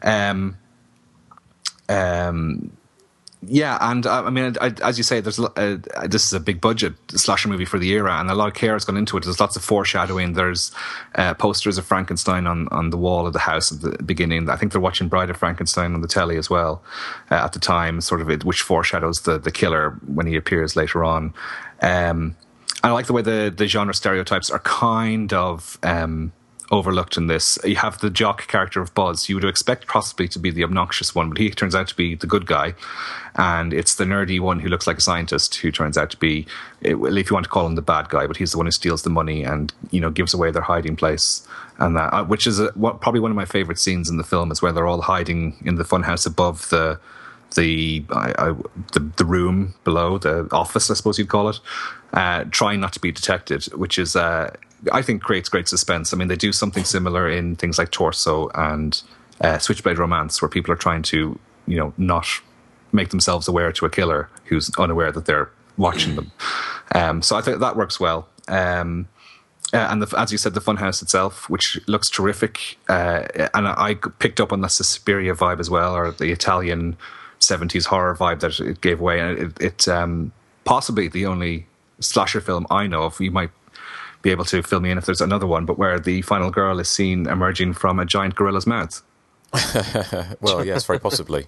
Yeah, and I mean, as you say, this is a big budget slasher movie for the era, and a lot of care has gone into it. There's lots of foreshadowing. There's posters of Frankenstein on the wall of the house at the beginning. I think they're watching Bride of Frankenstein on the telly as well at the time, which foreshadows the killer when he appears later on. And I like the way the genre stereotypes are kind of overlooked in this. You have the jock character of Buzz. You would expect possibly to be the obnoxious one, but he turns out to be the good guy. And it's the nerdy one who looks like a scientist who turns out to be, if you want to call him the bad guy, but he's the one who steals the money and gives away their hiding place. And that, which is probably one of my favorite scenes in the film, is where they're all hiding in the funhouse above the room below, the office, I suppose you'd call it, trying not to be detected, which is I think creates great suspense. I mean, they do something similar in things like Torso and Switchblade Romance, where people are trying to not make themselves aware to a killer who's unaware that they're watching them. So I think that works well. And as you said, the funhouse itself, which looks terrific, and I picked up on the Suspiria vibe as well, or the Italian 70s horror vibe that it gave away. And it's possibly the only slasher film I know of. You might be able to fill me in if there's another one, but where the final girl is seen emerging from a giant gorilla's mouth. Well, yes, very possibly.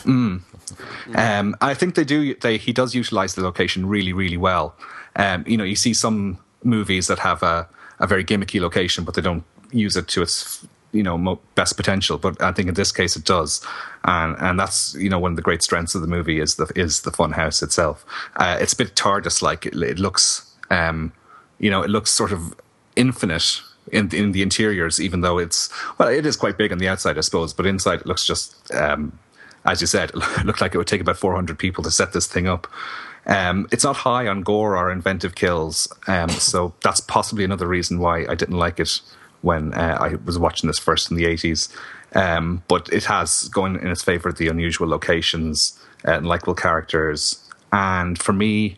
I think he does utilize the location really, really well. You see some movies that have a very gimmicky location, but they don't use it to its best potential. But I think in this case it does, and that's one of the great strengths of the movie is the funhouse itself. It's a bit TARDIS-like. It looks it looks sort of infinite in the interiors, even though it is quite big on the outside, I suppose, but inside it looks just, as you said, it looked like it would take about 400 people to set this thing up. It's not high on gore or inventive kills, so that's possibly another reason why I didn't like it when I was watching this first in the 80s. But it has going in its favour the unusual locations and likable characters, and for me,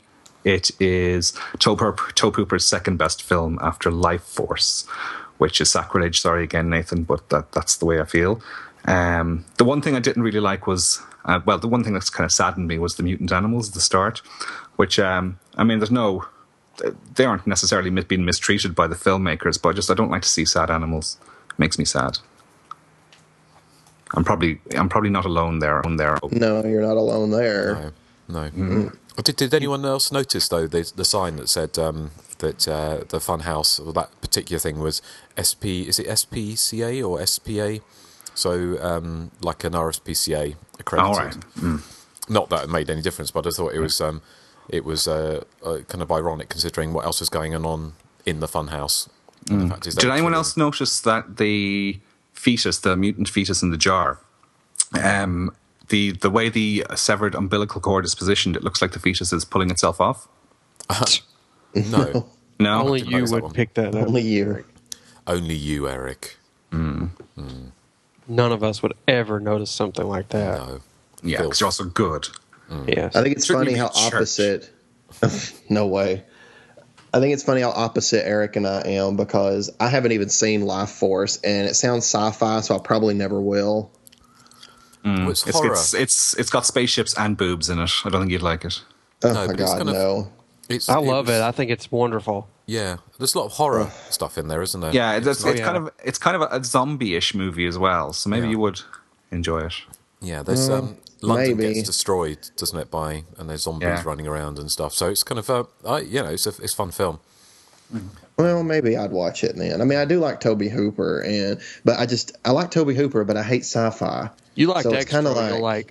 It is Tobe Hooper's second best film after Life Force, which is sacrilege. Sorry again, Nathan, but that's the way I feel. The one thing I didn't really like was, the one thing that's kind of saddened me was the mutant animals at the start, which, I mean, they aren't necessarily being mistreated by the filmmakers, but I don't like to see sad animals. It makes me sad. I'm probably not alone there. No, you're not alone there. No. Mm-hmm. Did anyone else notice though the sign that said that the Funhouse, or that particular thing was SP? Is it SPCA or SPA? So like an RSPCA accredited. All right. Not that it made any difference, but I thought it was kind of ironic considering what else was going on in the Funhouse. Did anyone else notice that the fetus, the mutant fetus in the jar, the way the severed umbilical cord is positioned, it looks like the fetus is pulling itself off? No. Only you would pick that up. Only you. Only you, Eric. None of us would ever notice something like that. No. Yeah, because you're also good. Yes. I think it's funny how opposite. No way. I think it's funny how opposite Eric and I am, because I haven't even seen Life Force, and it sounds sci-fi, so I probably never will. Well, it's horror. It's got spaceships and boobs in it. I don't think you'd like it. Oh my God, no! I love it. I think it's wonderful. Yeah, there's a lot of horror stuff in there, isn't there? Yeah, it's kind of a zombie-ish movie as well. So maybe you would enjoy it. Yeah, there's London maybe. gets destroyed, doesn't it? And there's zombies running around and stuff. So it's kind of it's a fun film. Well, maybe I'd watch it then. I mean, I do like Tobe Hooper, but I like Tobe Hooper, but I hate sci-fi. You like so Extra, it's kind of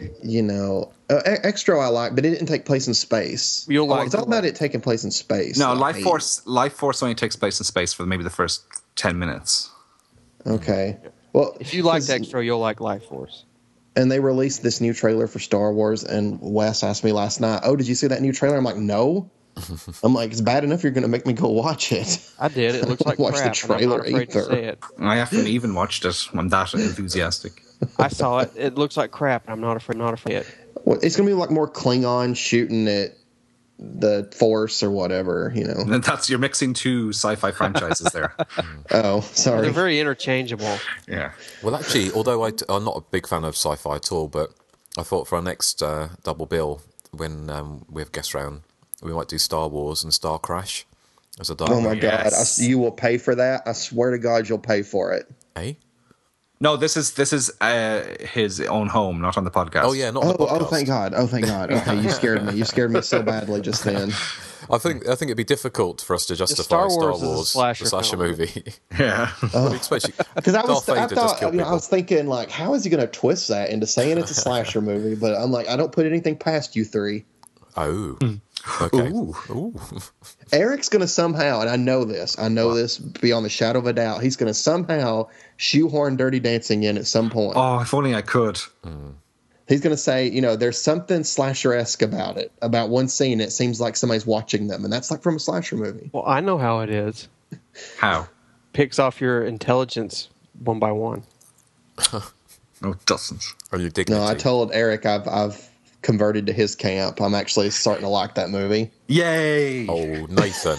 Extra I like, but it didn't take place in space. It's all about it taking place in space. No, Life Force only takes place in space for maybe the first 10 minutes. Okay. Well, if you liked Extra, you'll like Life Force. And they released this new trailer for Star Wars, and Wes asked me last night, "Oh, did you see that new trailer?" I'm like, "No." I'm like, "It's bad enough you're going to make me go watch it." I did. It looks like watch crap. the trailer I'm not afraid to say it. I haven't even watched it. I'm that enthusiastic. I saw it. It looks like crap. I'm not afraid. Well, it's going to be like more Klingon shooting at the Force or whatever, And you're mixing two sci-fi franchises there. Oh, sorry. They're very interchangeable. Yeah. Well, actually, although I'm not a big fan of sci-fi at all, but I thought for our next double bill, when we have guests round, we might do Star Wars and Star Crash as a double. Oh my God! You will pay for that. I swear to God, you'll pay for it. Hey. No, this is his own home, not on the podcast. Oh yeah, not on the podcast. Oh, thank God! Oh, thank God! Okay, you scared me. You scared me so badly just then. I think it'd be difficult for us to justify Star Wars the slasher movie. Yeah, because I was thinking like, how is he going to twist that into saying it's a slasher movie? But I'm like, I don't put anything past you three. Oh, okay. Ooh. Eric's going to somehow, and I know this beyond the shadow of a doubt, he's going to somehow shoehorn Dirty Dancing in at some point. Oh, if only I could. He's going to say, there's something slasher-esque about it, about one scene. It seems like somebody's watching them, and that's like from a slasher movie. Well, I know how it is. How? Picks off your intelligence one by one. No, it doesn't. Or your dignity. No, I told Eric I've converted to his camp. I'm actually starting to like that movie. Yay! Oh, Nathan.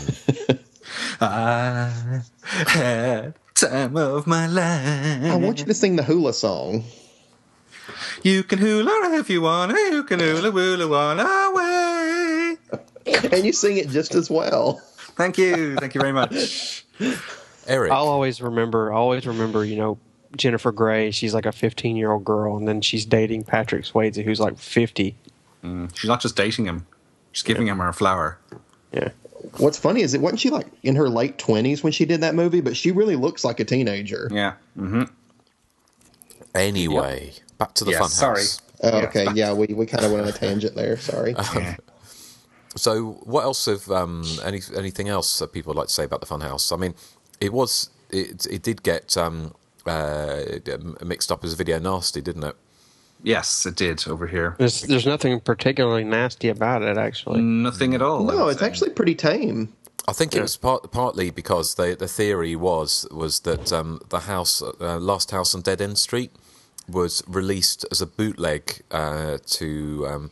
I had time of my life. I want you to sing the hula song. You can hula if you want to. You can hula one away. And you sing it just as well. Thank you. Thank you very much. Eric. I'll always remember, Jennifer Grey. She's like a 15-year-old girl, and then she's dating Patrick Swayze, who's like 50. She's not just dating him. She's giving him her flower. Yeah. What's funny is wasn't she like in her late 20s when she did that movie? But she really looks like a teenager. Yeah. Mm-hmm. Anyway, back to the Funhouse. Sorry. Okay, yeah, we kind of went on a tangent there. Sorry. So, what else have anything else that people would like to say about the Funhouse? I mean, it did get mixed up as video nasty, didn't it? Yes, it did over here. There's nothing particularly nasty about it, actually. Nothing at all. No, it's actually pretty tame. I think it was partly because the theory was that the house, Last House on Dead End Street, was released as a bootleg to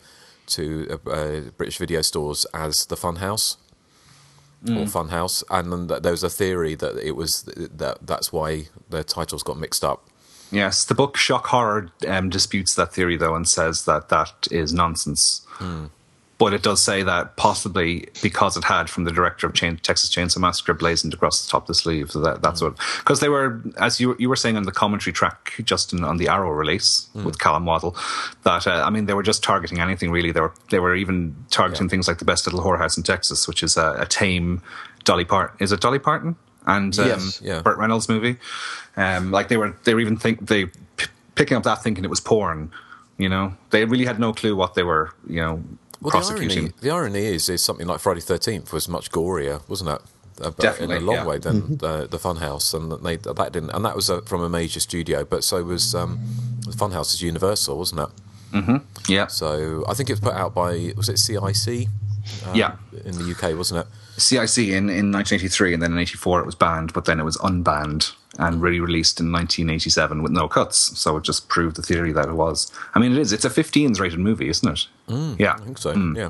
to British video stores as the Funhouse or Funhouse, and then there was a theory that it was that's why the titles got mixed up. Yes, the book Shock Horror disputes that theory, though, and says that is nonsense. But it does say that possibly because it had from the director of Texas Chainsaw Massacre blazoned across the top of the sleeve. So that's what, because they were, as you were saying on the commentary track, Justin, on the Arrow release with Callum Waddle, that I mean, they were just targeting anything really. They were even targeting things like The Best Little Whorehouse in Texas, which is a tame Dolly Parton. Is it Dolly Parton? And Burt Reynolds movie. Like they were even picking up that thinking it was porn. You know, they really had no clue what they were. You know. Well, the irony is something like Friday the 13th was much gorier, wasn't it? Definitely, in a long way than the Funhouse, and that didn't, and that was from a major studio, but so was the Funhouse is Universal, wasn't it? Yeah. So I think it was put out by, was it CIC? In the UK, wasn't it? CIC in 1983, and then in 84 it was banned, but then it was unbanned and re-released in 1987 with no cuts. So it just proved the theory that it was. I mean, it's a 15s rated movie, isn't it? I think so. Yeah.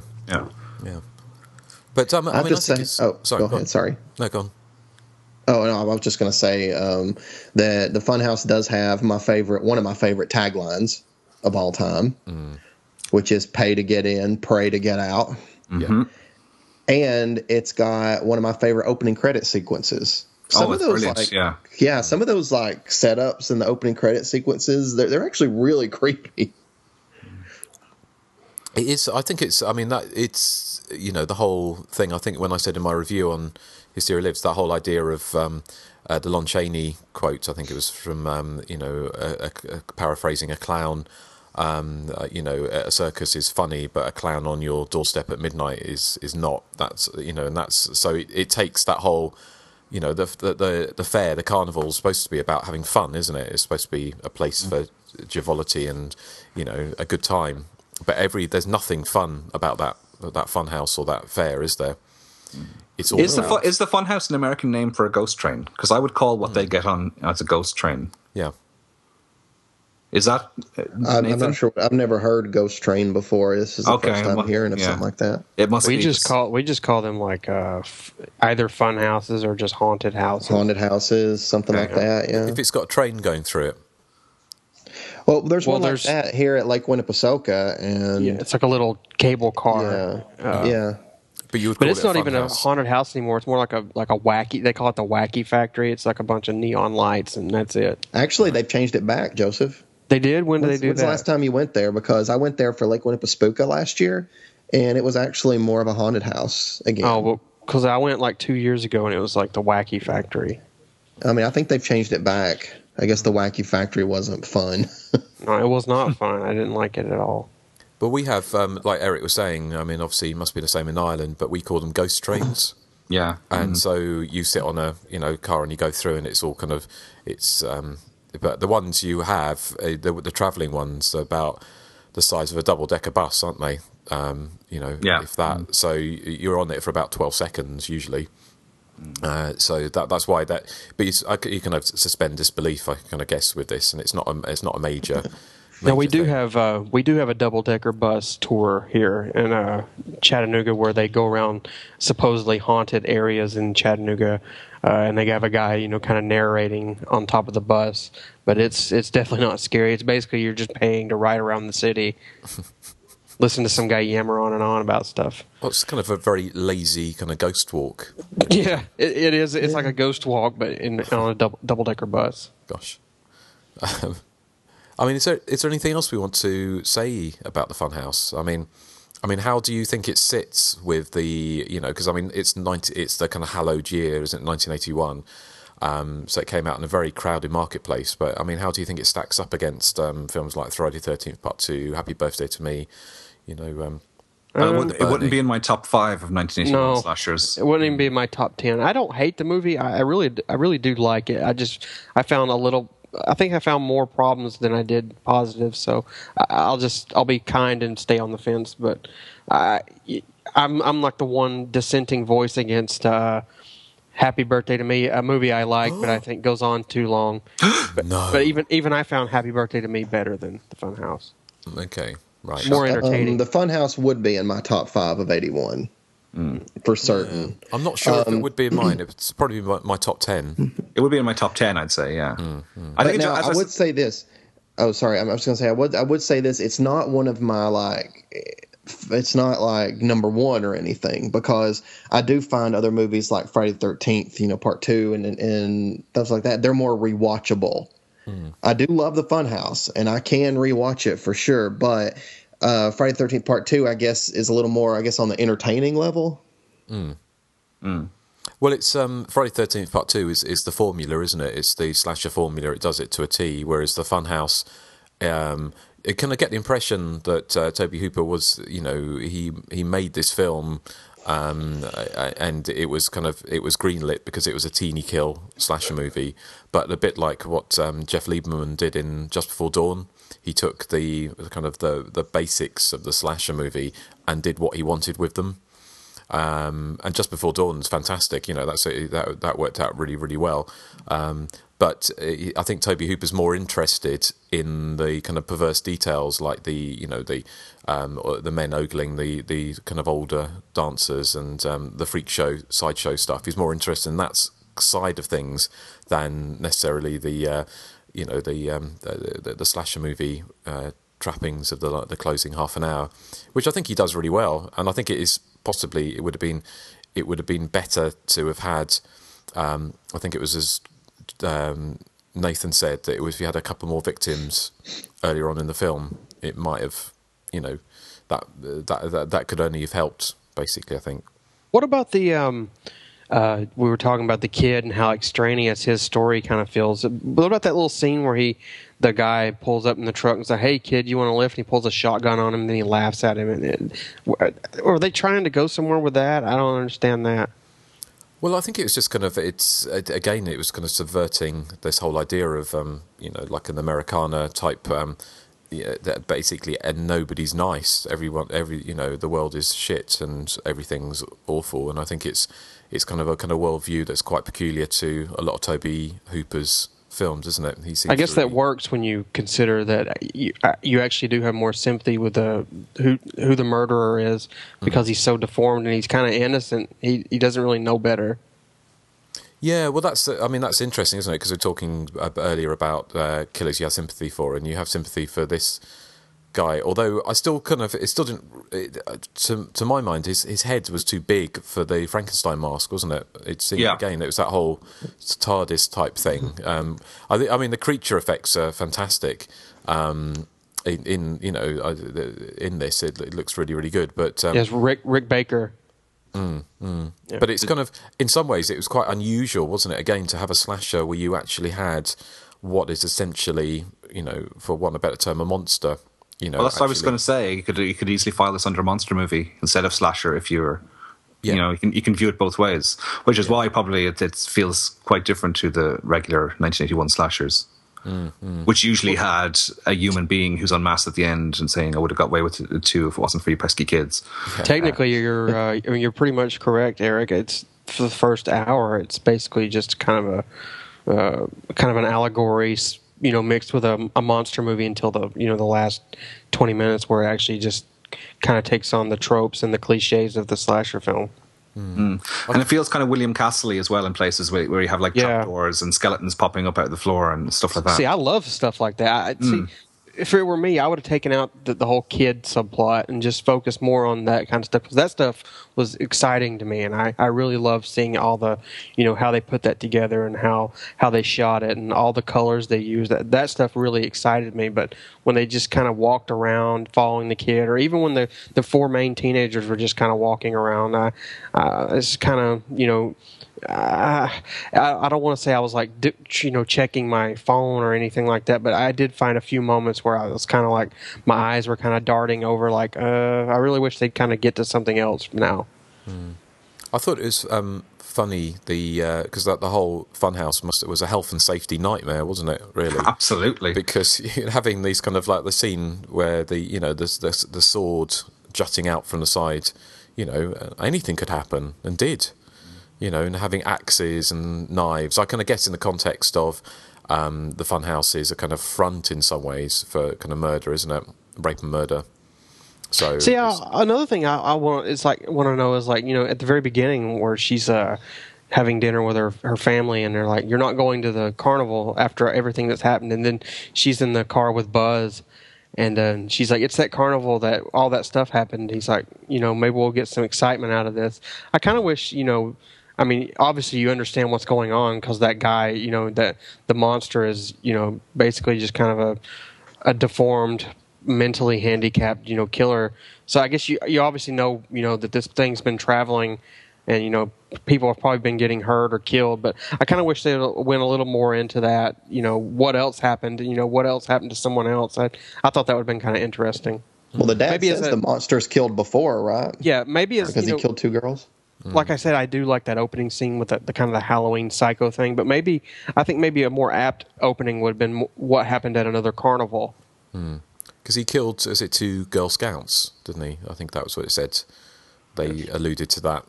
But I mean, go ahead. Sorry. No, go on. Oh no, I was just going to say that the Funhouse does have one of my favorite taglines of all time, which is "Pay to get in, pray to get out." And it's got one of my favorite opening credit sequences. Some of those, some of those like setups in the opening credit sequences, they're actually really creepy. It is. I think it's. I mean, that it's. You know, the whole thing. I think when I said in my review on Hysteria Lives, that whole idea of the Lon Chaney quote. I think it was from paraphrasing a clown. A circus is funny, but a clown on your doorstep at midnight is not. That's and that's so it takes that whole. The fair, the carnival is supposed to be about having fun, isn't it? It's supposed to be a place for joviality and a good time. But there's nothing fun about that fun house or that fair, is there? It's all is the fun house an American name for a ghost train? Because I would call what they get on as a ghost train. Yeah. Is that? I'm not sure. I've never heard ghost train before. This is the first time hearing of something like that. It must. We just call them like either fun houses or just haunted houses. Haunted houses, something like that. Yeah. If it's got a train going through it. Well, there's one like that here at Lake Winnipesaukee, and it's like a little cable car. Yeah. But it's not even a haunted house anymore. It's more like a wacky. They call it the Wacky Factory. It's like a bunch of neon lights, and that's it. Actually, they've changed it back, Joseph. They did? When did they do that? When's the last time you went there? Because I went there for Lake Winnipesaukee last year, and it was actually more of a haunted house again. Oh, well, because I went like 2 years ago, and it was like the Wacky Factory. I mean, I think they've changed it back. I guess the Wacky Factory wasn't fun. No, it was not fun. I didn't like it at all. But we have, like Eric was saying, I mean, obviously it must be the same in Ireland, but we call them ghost trains. Yeah. And so you sit on a car and you go through, and it's all kind of but the ones you have, the travelling ones, are about the size of a double-decker bus, aren't they? If that. So you're on it for about 12 seconds usually. So that's why that. But you kind of suspend disbelief, I kind of guess, with this, and it's not a major. Now we do have a double-decker bus tour here in Chattanooga, where they go around supposedly haunted areas in Chattanooga, and they have a guy kind of narrating on top of the bus. But it's definitely not scary. It's basically you're just paying to ride around the city, listen to some guy yammer on and on about stuff. Well, it's kind of a very lazy kind of ghost walk. Yeah, it is. It's like a ghost walk, but on a double-decker bus. Gosh. I mean, is there anything else we want to say about the Funhouse? I mean, how do you think it sits with the, because I mean, it's the kind of hallowed year, isn't it, 1981? So it came out in a very crowded marketplace. But I mean, how do you think it stacks up against films like Friday the 13th Part 2, Happy Birthday to Me? It wouldn't be in my top 5 of 1981 slashers. It wouldn't even be in my top 10. I don't hate the movie. I really do like it. I think I found more problems than I did positives, so I'll be kind and stay on the fence. But I'm like the one dissenting voice against Happy Birthday to Me, a movie I like, but I think goes on too long. But even I found Happy Birthday to Me better than the Funhouse. Okay. Right. More entertaining. The Funhouse would be in my top 5 of 81. For certain. Yeah. I'm not sure if it would be in mine. It's probably my top 10. It would be in my top 10, I'd say, yeah. I would say this. Oh, sorry. I'm just going to say, I would say this. It's not one of my, like, it's not like number 1 or anything, because I do find other movies like Friday the 13th, part 2 and stuff like that, they're more rewatchable. I do love the Funhouse, and I can rewatch it for sure, but Friday the 13th Part 2, I guess, is a little more, on the entertaining level. Well, it's Friday the 13th Part 2 is the formula, isn't it? It's the slasher formula. It does it to a T, whereas the Funhouse, it kind of get the impression that Tobe Hooper was, he made this film, and it was greenlit because it was a teeny kill slasher movie, but a bit like what Jeff Lieberman did in Just Before Dawn. He took the kind of the basics of the slasher movie and did what he wanted with them. And Just Before Dawn is fantastic. That worked out really, really well. But I think Tobe Hooper's more interested in the kind of perverse details, like the men ogling the kind of older dancers and the freak show, sideshow stuff. He's more interested in that side of things than necessarily the slasher movie trappings of the closing half an hour, which I think he does really well. And I think it would have been better to have had. I think it was as Nathan said, that if you had a couple more victims earlier on in the film, it might have, that could only have helped. Basically, I think. What about the? We were talking about the kid and how extraneous his story kind of feels. What about that little scene where the guy pulls up in the truck and says, "Hey kid, you want to lift?" And he pulls a shotgun on him, and then he laughs at him. Are they trying to go somewhere with that? I don't understand that. Well, I think it was just kind of, it was kind of subverting this whole idea of, like an Americana type, that basically, and nobody's nice. The world is shit and everything's awful. And I think it's kind of a worldview that's quite peculiar to a lot of Tobe Hooper's films, isn't it? I guess that works when you consider that you actually do have more sympathy with who the murderer is, because he's so deformed and he's kind of innocent. He doesn't really know better. Yeah, well, that's interesting, isn't it? Because we're talking earlier about killers you have sympathy for, and you have sympathy for this guy. Although I still to my mind, his head was too big for the Frankenstein mask, wasn't it? Again, it was that whole TARDIS type thing. I mean, the creature effects are fantastic. In this, it looks really, really good. But yes, Rick Baker. Yeah. But it's kind of, in some ways, it was quite unusual, wasn't it? Again, to have a slasher where you actually had what is essentially, for want of a better term, a monster. Well, that's what I was going to say. You could easily file this under monster movie instead of slasher if you're, you can view it both ways. Which is why probably it feels quite different to the regular 1981 slashers, which usually had a human being who's unmasked at the end and saying, "I would have got away with it too if it wasn't for you pesky kids." Technically, you're pretty much correct, Eric. It's for the first hour. It's basically just kind of an allegory, mixed with a monster movie until the last 20 minutes, where it actually just kind of takes on the tropes and the cliches of the slasher film. And it feels kind of William Castle-y as well in places where you have like trapdoors and skeletons popping up out of the floor and stuff like that. See, I love stuff like that. If it were me, I would have taken out the whole kid subplot and just focused more on that kind of stuff, because that stuff was exciting to me, and I really loved seeing all the, how they put that together and how they shot it and all the colors they used. That stuff really excited me. But when they just kind of walked around following the kid, or even when the four main teenagers were just kind of walking around, it's kind of, I don't want to say I was like, checking my phone or anything like that, but I did find a few moments where I was kind of like, my eyes were kind of darting over, like, I really wish they'd kind of get to something else now. I thought it was funny, because the whole Funhouse was a health and safety nightmare, wasn't it? Really, absolutely. Because having these kind of like the scene where the sword jutting out from the side, anything could happen, and did. And having axes and knives. I kind of guess in the context of the Funhouse is a kind of front in some ways for kind of murder, isn't it? Rape and murder. So see, another thing I want to know is like, at the very beginning where she's having dinner with her family, and they're like, "You're not going to the carnival after everything that's happened," and then she's in the car with Buzz. And she's like, "It's that carnival that all that stuff happened." He's like, "Maybe we'll get some excitement out of this." I kind of wish, obviously you understand what's going on because that guy, that the monster is, basically just kind of a deformed, mentally handicapped, killer. So I guess you obviously know, that this thing's been traveling, and people have probably been getting hurt or killed. But I kind of wish they went a little more into that. What else happened? What else happened to someone else? I thought that would have been kind of interesting. Well, the dad says the monster's killed before, right? Yeah, maybe because he killed 2 girls. Like I said, I do like that opening scene with the kind of the Halloween Psycho thing. But I think maybe a more apt opening would have been what happened at another carnival. Because he killed, 2 Girl Scouts, didn't he? I think that was what it said. They alluded to that.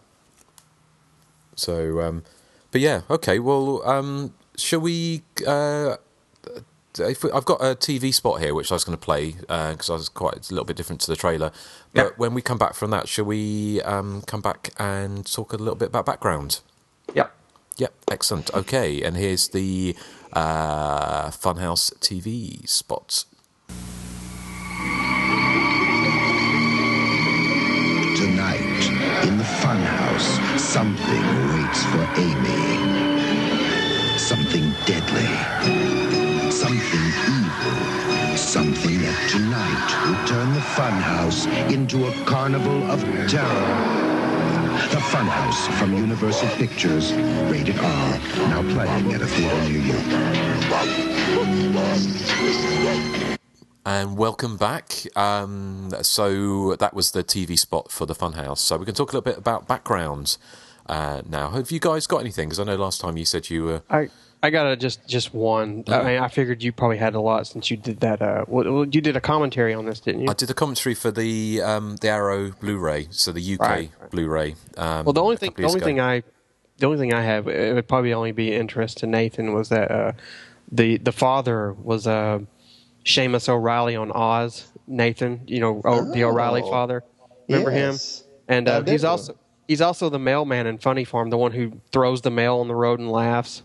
So, but yeah, okay. Well, shall we? I've got a TV spot here which I was going to play because I was a little bit different to the trailer. But when we come back from that, shall we come back and talk a little bit about background? Yep. Yep. Excellent. Okay, and here's the Funhouse TV spot. Tonight, in the Funhouse, something waits for Amy. Something deadly. Something evil. Something that tonight will turn the Funhouse into a carnival of terror. The Funhouse from Universal Pictures. Rated R. Now playing at a theater near you. And welcome back. So that was the TV spot for the Funhouse. So we can talk a little bit about background now. Have you guys got anything? Because I know last time you said you were... I got just one. I mean, I figured you probably had a lot since you did that. You did a commentary on this, didn't you? I did a commentary for the Arrow Blu-ray, so the UK right. Blu-ray. Well, the only thing I have, it would probably only be interest to Nathan, was that the father was Seamus O'Reilly on Oz. Nathan, the O'Reilly father. Remember him? And he's also the mailman in Funny Farm, the one who throws the mail on the road and laughs.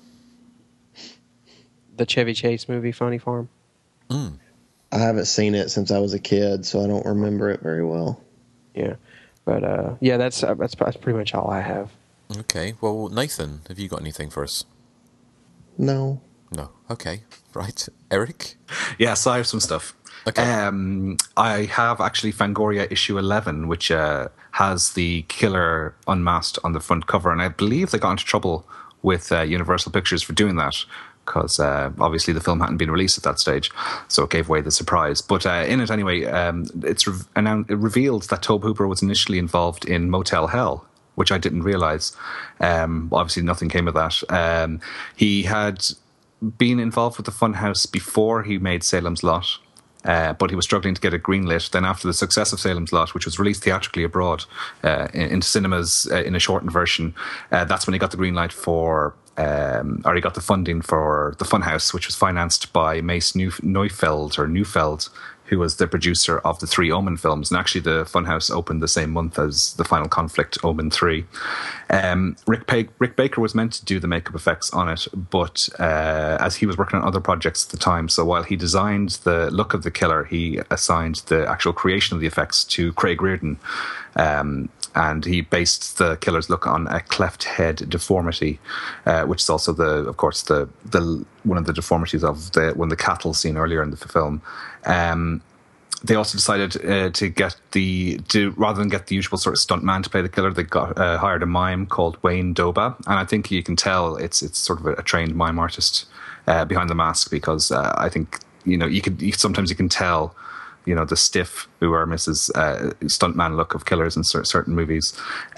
The Chevy Chase movie, Funny Farm. I haven't seen it since I was a kid, so I don't remember it very well. Yeah, but that's pretty much all I have. Okay, well, Nathan, have you got anything for us? No. Okay, right. Eric? Yes, I have some stuff. Okay. I have actually Fangoria issue 11, which has the killer unmasked on the front cover, and I believe they got into trouble with Universal Pictures for doing that, because obviously the film hadn't been released at that stage, so it gave away the surprise. But in it anyway, it revealed that Tobe Hooper was initially involved in Motel Hell, which I didn't realise. Obviously nothing came of that. He had been involved with the Funhouse before he made Salem's Lot, but he was struggling to get it greenlit. Then after the success of Salem's Lot, which was released theatrically abroad into cinemas in a shortened version, that's when he got the green light for... or he got the funding for the Funhouse, which was financed by Mace Neufeld, who was the producer of the 3 Omen films. And actually the Funhouse opened the same month as The Final Conflict, Omen 3. Rick Baker was meant to do the makeup effects on it, but as he was working on other projects at the time, so while he designed the look of the killer, he assigned the actual creation of the effects to Craig Reardon. And he based the killer's look on a cleft head deformity, which is also the one of the deformities of the cattle scene earlier in the film. They also decided rather than get the usual sort of stuntman to play the killer, they hired a mime called Wayne Doba, and I think you can tell it's sort of a trained mime artist behind the mask, because I think sometimes you can tell. The stiff who are Mrs. Stuntman look of killers in certain movies.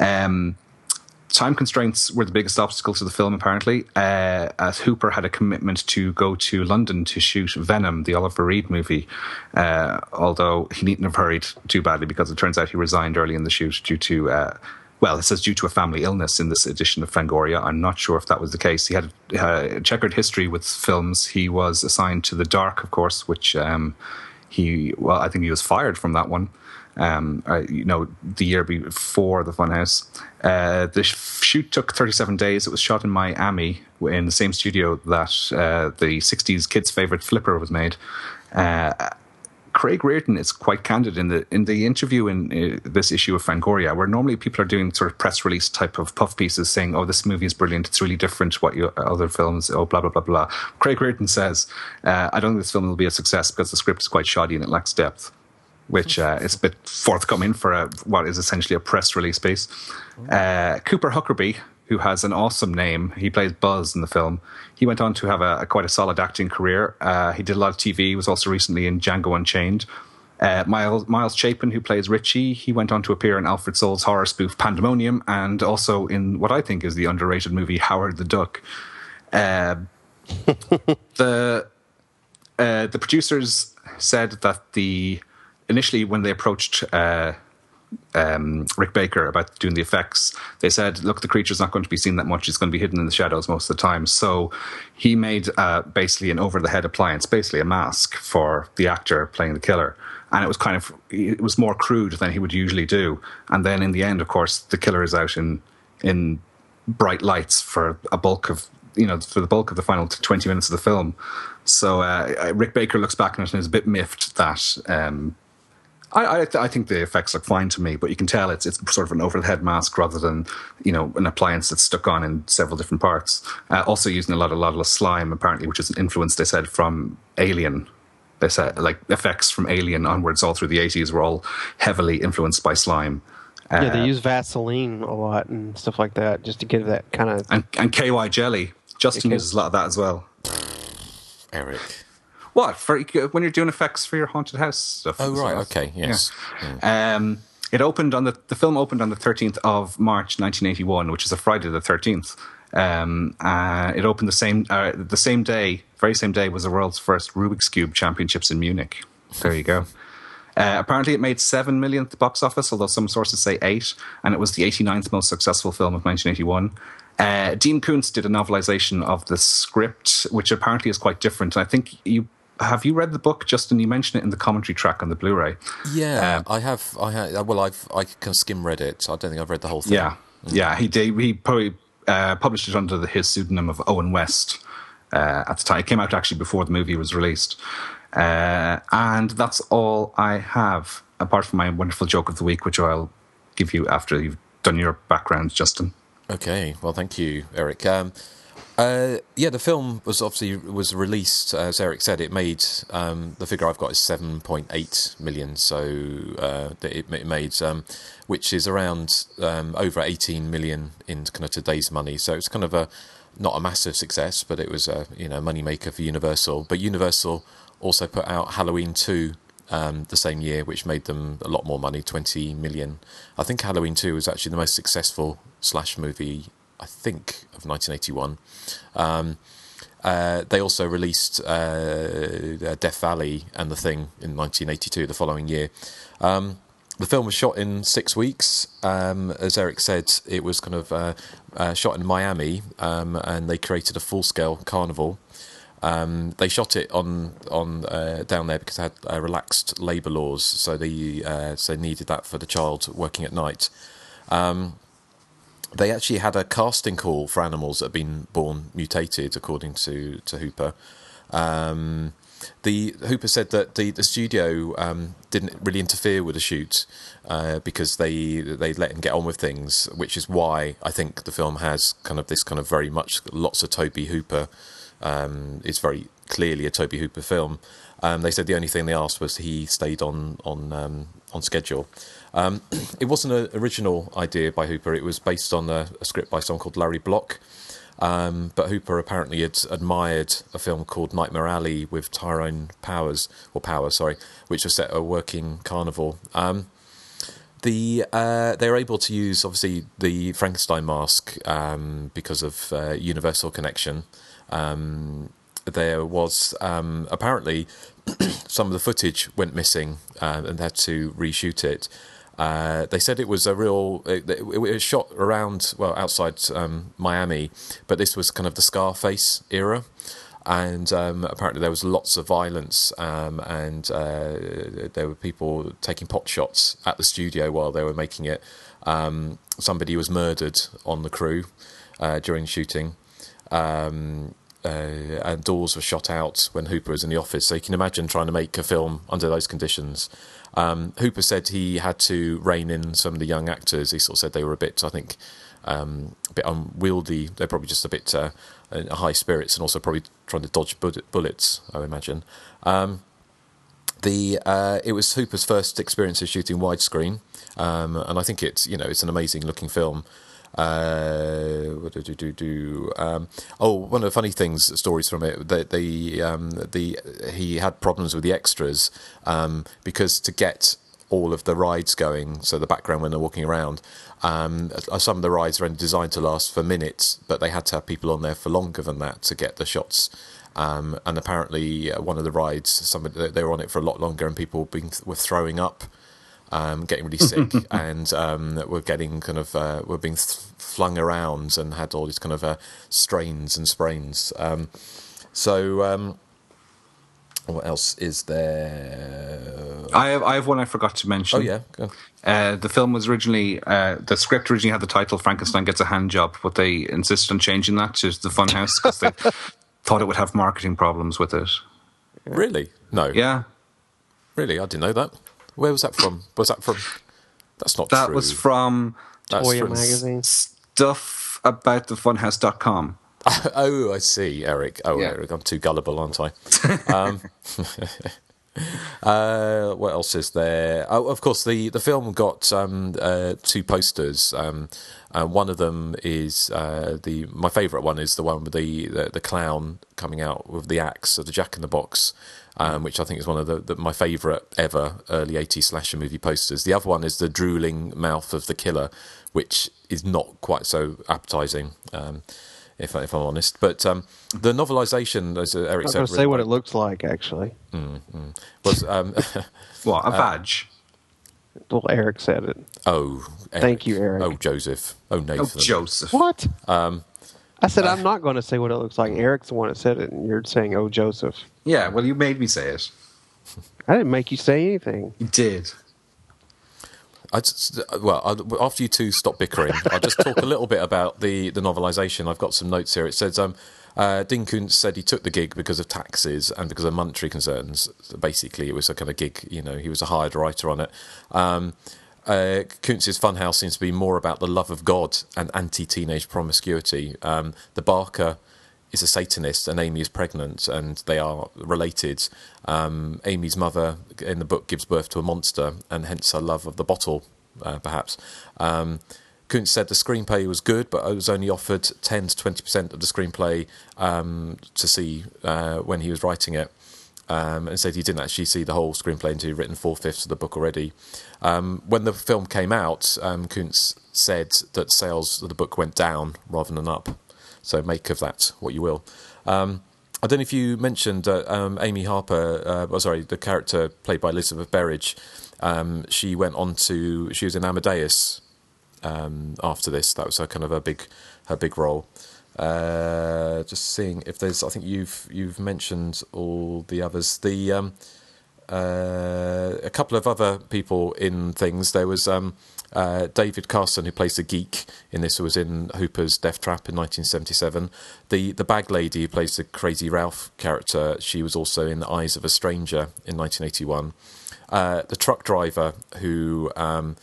Time constraints were the biggest obstacle to the film, apparently, as Hooper had a commitment to go to London to shoot Venom, the Oliver Reed movie, although he needn't have hurried too badly, because it turns out he resigned early in the shoot due to... it says due to a family illness in this edition of Fangoria. I'm not sure if that was the case. He had a checkered history with films. He was assigned to The Dark, of course, which... I think he was fired from that one. the year before the Funhouse. The shoot took 37 days. It was shot in Miami in the same studio that the 60s kids' favorite Flipper was made. Craig Reardon is quite candid in the interview in this issue of Fangoria, where normally people are doing sort of press release type of puff pieces saying, "Oh, this movie is brilliant. It's really different to what other films. Oh, blah blah blah blah." Craig Reardon says, "I don't think this film will be a success because the script is quite shoddy and it lacks depth," which is a bit forthcoming for what is essentially a press release piece. Cooper Huckerby, who has an awesome name, he plays Buzz in the film. He went on to have quite a solid acting career. He did a lot of TV. He was also recently in Django Unchained. Miles Chapin, who plays Richie, he went on to appear in Alfred Soul's horror spoof Pandemonium, and also in what I think is the underrated movie Howard the Duck. The producers said that initially when they approached Rick Baker about doing the effects, they said, look, the creature's not going to be seen that much. It's going to be hidden in the shadows most of the time. So he made basically an over-the-head appliance, basically a mask for the actor playing the killer. And it was more crude than he would usually do. And then in the end, of course, the killer is out in bright lights for the bulk of the final 20 minutes of the film. So Rick Baker looks back on it and is a bit miffed that I think the effects look fine to me, but you can tell it's sort of an over-the-head mask rather than an appliance that's stuck on in several different parts. Also using a lot of slime, apparently, which is an influence, they said, from Alien. They said, like, effects from Alien onwards all through the 80s were all heavily influenced by slime. Yeah, they use Vaseline a lot and stuff like that just to give that kind of... And KY jelly. Justin uses a lot of that as well. Eric. What? When you're doing effects for your haunted house stuff? Oh, right. Okay. Yes. Yeah. It opened the film opened on the 13th of March 1981, which is a Friday the 13th. It opened the same day, very same day, was the world's first Rubik's Cube Championships in Munich. There you go. Apparently it made 7 million at the box office, although some sources say 8, and it was the 89th most successful film of 1981. Dean Koontz did a novelization of the script, which apparently is quite different. And I think have you read the book, Justin? You mentioned it in the commentary track on the Blu-ray. Yeah, I have. Well, I kind of skim read it. I don't think I've read the whole thing. Yeah. He probably published it under his pseudonym of Owen West at the time. It came out actually before the movie was released. And that's all I have, apart from my wonderful joke of the week, which I'll give you after you've done your background, Justin. Okay, well, thank you, Eric. The film was released, as Eric said. It made, the figure I've got is 7.8 million, so it made, which is around over 18 million in kind of today's money. So it's kind of not a massive success, but it was a moneymaker for Universal. But Universal also put out Halloween 2 the same year, which made them a lot more money, 20 million. I think Halloween 2 was actually the most successful slash movie, I think, of 1981. They also released Death Valley and The Thing in 1982, the following year. The film was shot in 6 weeks. As Eric said, it was kind of shot in Miami, and they created a full-scale carnival. They shot it on down there because they had relaxed labour laws, so they needed that for the child working at night. They actually had a casting call for animals that had been born mutated, according to Hooper. Hooper said that the studio didn't really interfere with the shoot because they let him get on with things, which is why I think the film has this very much lots of Tobe Hooper. It's very clearly a Tobe Hooper film. They said the only thing they asked was he stayed on schedule. It wasn't an original idea by Hooper. It was based on a script by someone called Larry Block. But Hooper apparently had admired a film called Nightmare Alley with Tyrone Power, which was set at a working carnival. They were able to use, obviously, the Frankenstein mask because of Universal connection. There was apparently some of the footage went missing and they had to reshoot it. They said it was it was shot around, outside Miami, but this was kind of the Scarface era. And apparently there was lots of violence, and there were people taking pot shots at the studio while they were making it. Somebody was murdered on the crew during shooting, and doors were shot out when Hooper was in the office. So you can imagine trying to make a film under those conditions. Hooper said he had to rein in some of the young actors. He sort of said they were a bit, I think, a bit unwieldy. They're probably just a bit high spirits, and also probably trying to dodge bullets, I would imagine. It was Hooper's first experience of shooting widescreen, and I think it's an amazing looking film. One of the funny stories from it, that he had problems with the extras, because to get all of the rides going, so the background when they're walking around, some of the rides are only designed to last for minutes, but they had to have people on there for longer than that to get the shots. And apparently one of the rides, they were on it for a lot longer, and people were throwing up, getting really sick, and were getting were being flung around and had all these kind of strains and sprains. What else is there? I have one I forgot to mention. Oh yeah, go. The film was originally the script originally had the title Frankenstein Gets a Hand Job, but they insisted on changing that to The Funhouse because they thought it would have marketing problems with it. Really? No. Yeah. Really, I didn't know that. Where was that from? That's not that true. That was from Toya magazine. Stuffaboutthefunhouse.com. Oh, I see, Eric. Oh, yeah. Eric, I'm too gullible, aren't I? What else is there? Oh, of course, the film got two posters. One of them is my favourite one is the one with the clown coming out with the axe of the Jack in the Box, which I think is one of my favourite ever early 80s slasher movie posters. The other one is the drooling mouth of the killer, which is not quite so appetising. If I'm honest, but the novelisation, as Eric said, I'm going to say what it looks like. Actually, was what a badge. Well, Eric said it. Oh, Eric. Thank you, Eric. Oh, Joseph. Oh, Nathan. Oh, Joseph. What? I said I'm not going to say what it looks like. Eric's the one that said it, and you're saying, "Oh, Joseph." Yeah, well, you made me say it. I didn't make you say anything. You did. After you two stop bickering, I'll just talk a little bit about the novelisation. I've got some notes here. It says, Dean Koontz said he took the gig because of taxes and because of monetary concerns. So basically, it was a kind of gig, he was a hired writer on it. Koontz's Funhouse seems to be more about the love of God and anti-teenage promiscuity. The Barker is a Satanist and Amy is pregnant, and they are related. Amy's mother in the book gives birth to a monster, and hence her love of the bottle, perhaps. Koontz said the screenplay was good, but it was only offered 10 to 20% of the screenplay to see when he was writing it, and said he didn't actually see the whole screenplay until he'd written 4/5 of the book already. When the film came out, Koontz said that sales of the book went down rather than up. So make of that what you will. I don't know if you mentioned Amy Harper, the character played by Elizabeth Berridge. She went on she was in Amadeus after this. That was her big role. Just seeing if there's, I think you've mentioned all the others. A couple of other people in things. There was David Carson, who plays the geek in this, who was in Hooper's Death Trap in 1977. The bag lady who plays the Crazy Ralph character, she was also in The Eyes of a Stranger in 1981. The truck driver who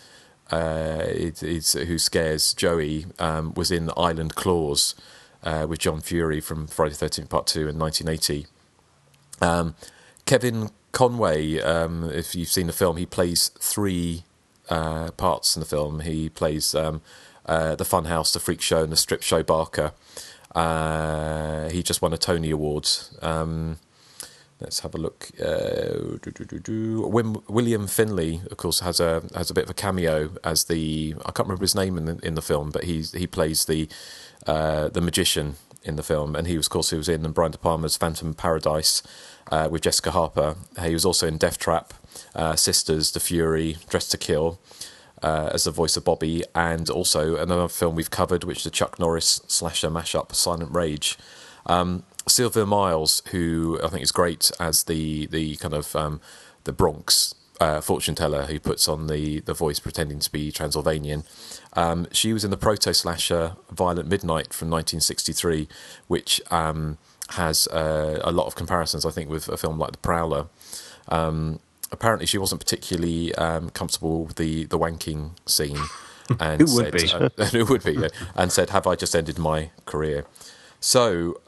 scares Joey was in Island Claws with John Fury from Friday the 13th Part 2 in 1980. Kevin Conway, if you've seen the film, he plays three parts in the film. He plays the Funhouse, the Freak Show, and the Strip Show Barker. He just won a Tony Award. Let's have a look. William Finley, of course, has a bit of a cameo as I can't remember his name in the film, but he plays the magician in the film, and he was in Brian De Palma's Phantom Paradise with Jessica Harper. He was also in Death Trap, Sisters, The Fury, Dressed to Kill, as the voice of Bobby, and also another film we've covered, which is the Chuck Norris slasher mashup, Silent Rage. Sylvia Miles, who I think is great as the kind of the Bronx fortune teller who puts on the voice pretending to be Transylvanian. She was in the proto-slasher Violent Midnight from 1963, which has a lot of comparisons, I think, with a film like The Prowler. Apparently, she wasn't particularly comfortable with the wanking scene, and Who would be? Who would be? Yeah, and said, "Have I just ended my career?" So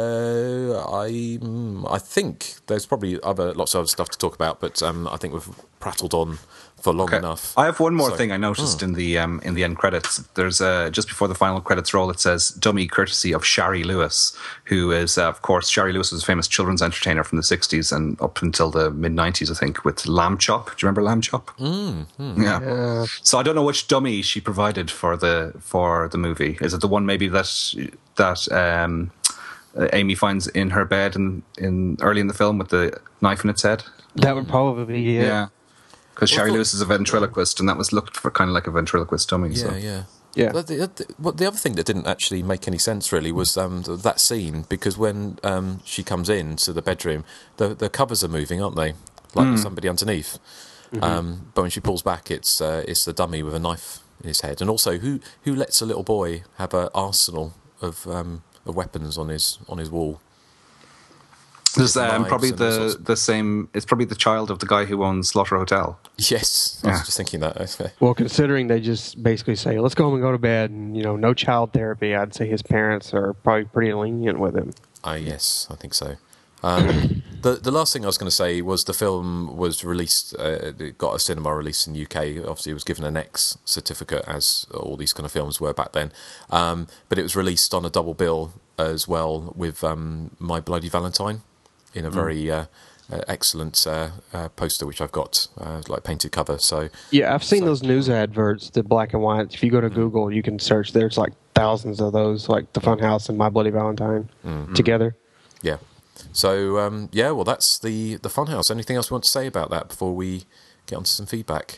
I think there's probably lots of other stuff to talk about, but I think we've prattled on for long enough. I have one more thing I noticed in the end credits. There's just before the final credits roll, it says "dummy courtesy of Shari Lewis," who is of course Shari Lewis was a famous children's entertainer from the 60s and up until the mid 90s, I think, with Lamb Chop. Do you remember Lamb Chop? Yeah. So I don't know which dummy she provided for the movie. Is it the one maybe that Amy finds in her bed in early in the film with the knife in its head? That would probably be it. Yeah. Because Shari Lewis is a ventriloquist, and that was looked for kind of like a ventriloquist dummy. Yeah. The other thing that didn't actually make any sense really was that scene, because when she comes in to the bedroom, the covers are moving, aren't they? Like there's somebody underneath. Mm-hmm. But when she pulls back, it's the dummy with a knife in his head. And also, who lets a little boy have an arsenal of weapons on his wall? There's probably the same. It's probably the child of the guy who owns Slaughter Hotel. Yes, I was just thinking that. Well, considering they just basically say, "Let's go home and go to bed," and no child therapy, I'd say his parents are probably pretty lenient with him. Yes, I think so. The last thing I was going to say was the film was released. It got a cinema release in the UK. Obviously, it was given an X certificate, as all these kind of films were back then. But it was released on a double bill as well with My Bloody Valentine, in a very excellent poster, which I've got, like painted cover. So yeah, I've seen those news adverts, the black and white. If you go to Google, you can search. There's like thousands of those, like The Funhouse and My Bloody Valentine together. Yeah. So well, that's the Funhouse. Anything else you want to say about that before we get onto some feedback?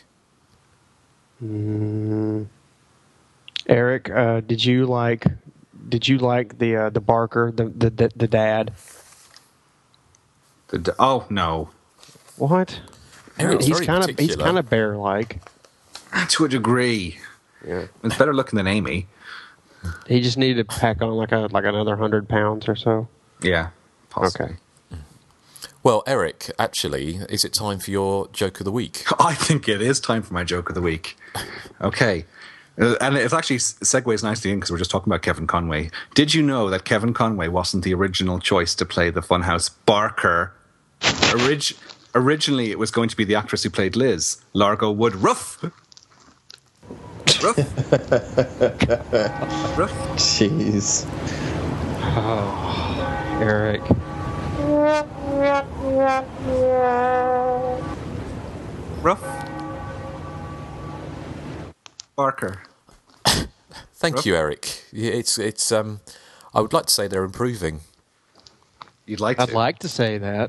Eric, did you like the Barker, the dad? Oh no! What? Eric's he's very kind of bear-like. To a degree. Yeah, it's better looking than Amy. He just needed to pack on like another 100 pounds or so. Yeah, possibly. Okay. Well, Eric, actually, is it time for your joke of the week? I think it is time for my joke of the week. Okay. And it actually segues nicely in because we're just talking about Kevin Conway. Did you know that Kevin Conway wasn't the original choice to play the Funhouse Barker? Originally, it was going to be the actress who played Liz, Largo Woodruff. Ruff. Jeez. Oh, Eric. Ruff. Barker. Thank you, Eric. It's. I would like to say they're improving. You'd like to? I'd like to say that.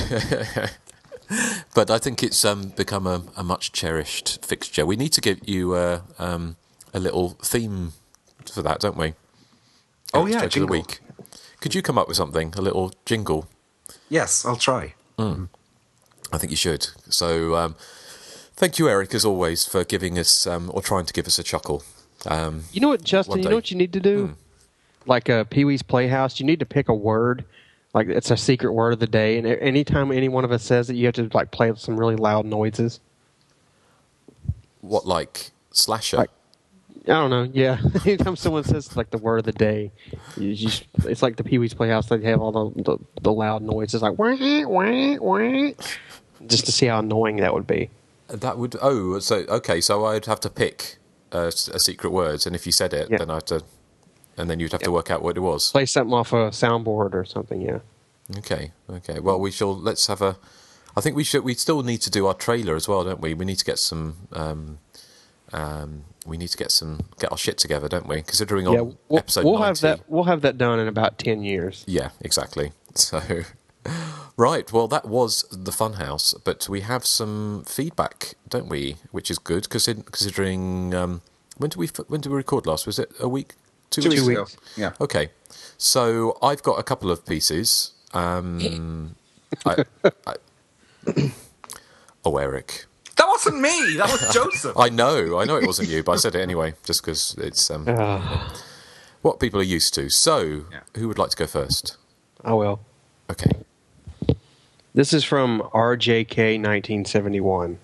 But I think it's become a much cherished fixture. We need to give you a little theme for that, don't we? Oh yeah, jingle jingle. of the week. Could you come up with something? A little jingle? Yes, I'll try. I think you should. So, thank you, Eric, as always, for giving us or trying to give us a chuckle. You know what, Justin? You know what you need to do? Like Pee-wee's Playhouse, you need to pick a word. Like it's a secret word of the day, and anytime any one of us says it, you have to like play with some really loud noises. What, like slasher? Like, I don't know. Yeah, anytime someone says like the word of the day, it's like the Pee-wee's Playhouse. They have all the loud noises, like wah, wah, wah, just to see how annoying that would be. That would. Oh, so okay. So I'd have to pick a secret word, and if you said it, then I have to. And then you'd have to work out what it was. Play something off a soundboard or something, yeah. Okay. Well, let's have a... I think we still need to do our trailer as well, don't we? We need to get some... get our shit together, don't we? Considering on episode 90... We'll have that done in about 10 years. Yeah, exactly. So... Right, well, that was the Funhouse, but we have some feedback, don't we? Which is good, considering... when did we record last? Was it a week? 2 weeks ago? Yeah. Okay. So I've got a couple of pieces. Eric. That wasn't me. That was Joseph. I know it wasn't you, but I said it anyway, just because it's what people are used to. So, who would like to go first? I will. Okay. This is from RJK 1971.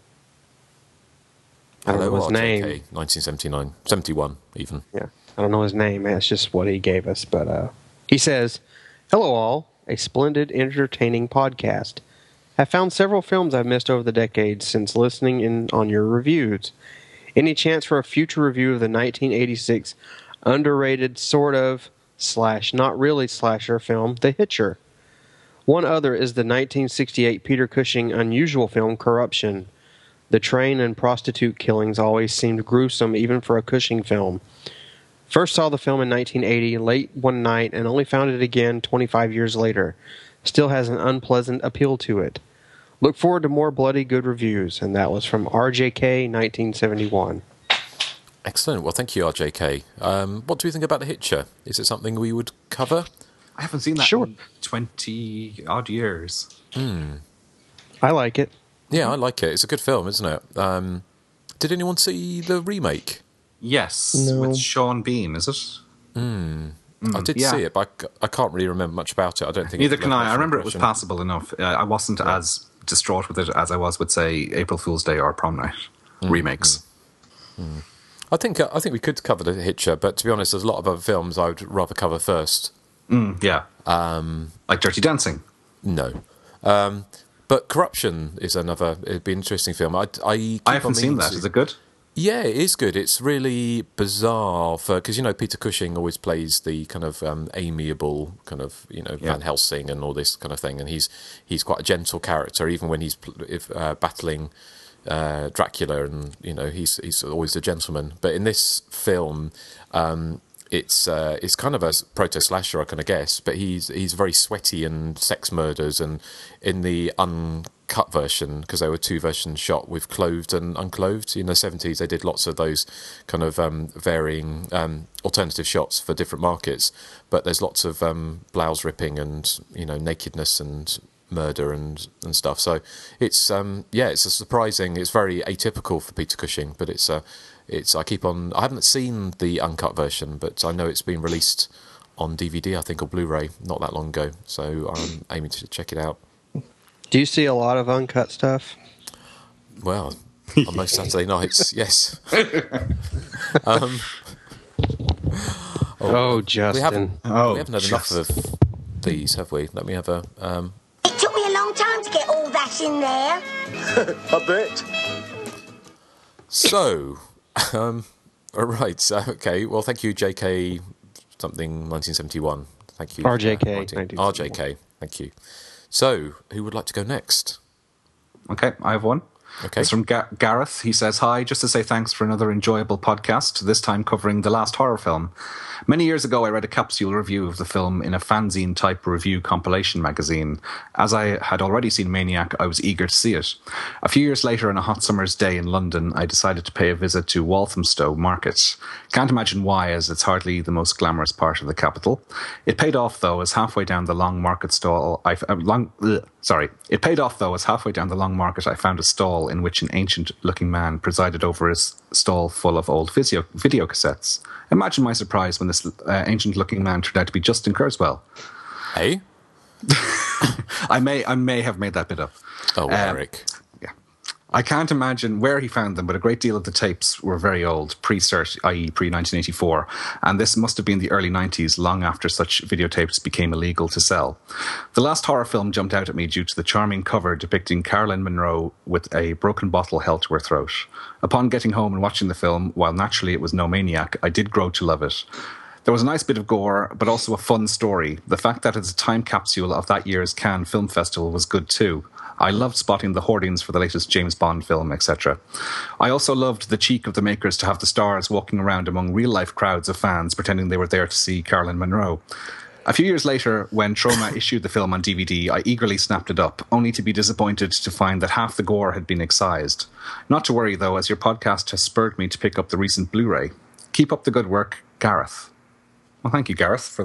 I don't know his name. 1979, 71 even. Yeah, I don't know his name. That's just what he gave us. But he says, "Hello all, a splendid, entertaining podcast. I've found several films I've missed over the decades since listening in on your reviews. Any chance for a future review of the 1986 underrated sort of / not really slasher film, The Hitcher? One other is the 1968 Peter Cushing unusual film, Corruption. The train and prostitute killings always seemed gruesome, even for a Cushing film. First saw the film in 1980, late one night, and only found it again 25 years later. Still has an unpleasant appeal to it. Look forward to more bloody good reviews." And that was from RJK 1971. Excellent. Well, thank you, RJK. What do we think about The Hitcher? Is it something we would cover? I haven't seen that in 20-odd years. I like it. Yeah, I like it. It's a good film, isn't it? Did anyone see the remake? Yes, with Sean Bean, is it? I did see it, but I can't really remember much about it. I don't think. Neither can I. I remember it was passable enough. I wasn't as distraught with it as I was with, say, April Fool's Day or Prom Night remakes. I think we could cover The Hitcher, but to be honest, there's a lot of other films I would rather cover first. Like Dirty Dancing. No. But Corruption is another. It'd be an interesting film. I haven't seen that. Is it good? Yeah, it is good. It's really bizarre because Peter Cushing always plays the kind of amiable kind of Van Helsing and all this kind of thing, and he's quite a gentle character even when he's battling Dracula, and he's always a gentleman. But in this film, it's kind of a proto slasher, I kind of guess, but he's very sweaty and sex murders, and in the uncut version, because there were two versions shot with clothed and unclothed. In the 70s, they did lots of those kind of varying alternative shots for different markets, but there's lots of blouse ripping and nakedness and murder and stuff. So it's it's a surprising. It's very atypical for Peter Cushing, but it's I haven't seen the uncut version, but I know it's been released on DVD, I think, or Blu-ray not that long ago. So I'm aiming to check it out. Do you see a lot of uncut stuff? Well, on most Saturday nights, yes. Justin. We haven't had enough of these, have we? Let me have a... It took me a long time to get all that in there. I bet. So, all right. Okay. Well, thank you, JK. Something 1971. Thank you, RJK. Thank you. So, who would like to go next? Okay, I have one. Okay. It's from Gareth. He says, "Hi, just to say thanks for another enjoyable podcast, this time covering the last horror film. Many years ago, I read a capsule review of the film in a fanzine-type review compilation magazine. As I had already seen Maniac, I was eager to see it. A few years later, on a hot summer's day in London, I decided to pay a visit to Walthamstow Market. Can't imagine why, as it's hardly the most glamorous part of the capital. It paid off, though, as halfway down the long market stall, It paid off, though, as halfway down the long market, I found a stall in which an ancient-looking man presided over his stall full of old video cassettes. Imagine my surprise when this ancient-looking man turned out to be Justin Kurzweil. Hey? I may have made that bit up. Oh, Eric. Yeah. I can't imagine where he found them, but a great deal of the tapes were very old, pre-cert, i.e. pre-1984, and this must have been the early 90s, long after such videotapes became illegal to sell. The last horror film jumped out at me due to the charming cover depicting Caroline Munro with a broken bottle held to her throat. Upon getting home and watching the film, while naturally it was no Maniac, I did grow to love it. There was a nice bit of gore, but also a fun story. The fact that it's a time capsule of that year's Cannes Film Festival was good too. I loved spotting the hoardings for the latest James Bond film, etc. I also loved the cheek of the makers to have the stars walking around among real-life crowds of fans pretending they were there to see Caroline Munro. A few years later, when Troma issued the film on DVD, I eagerly snapped it up, only to be disappointed to find that half the gore had been excised. Not to worry, though, as your podcast has spurred me to pick up the recent Blu-ray. Keep up the good work, Gareth. Well, thank you, Gareth, for that.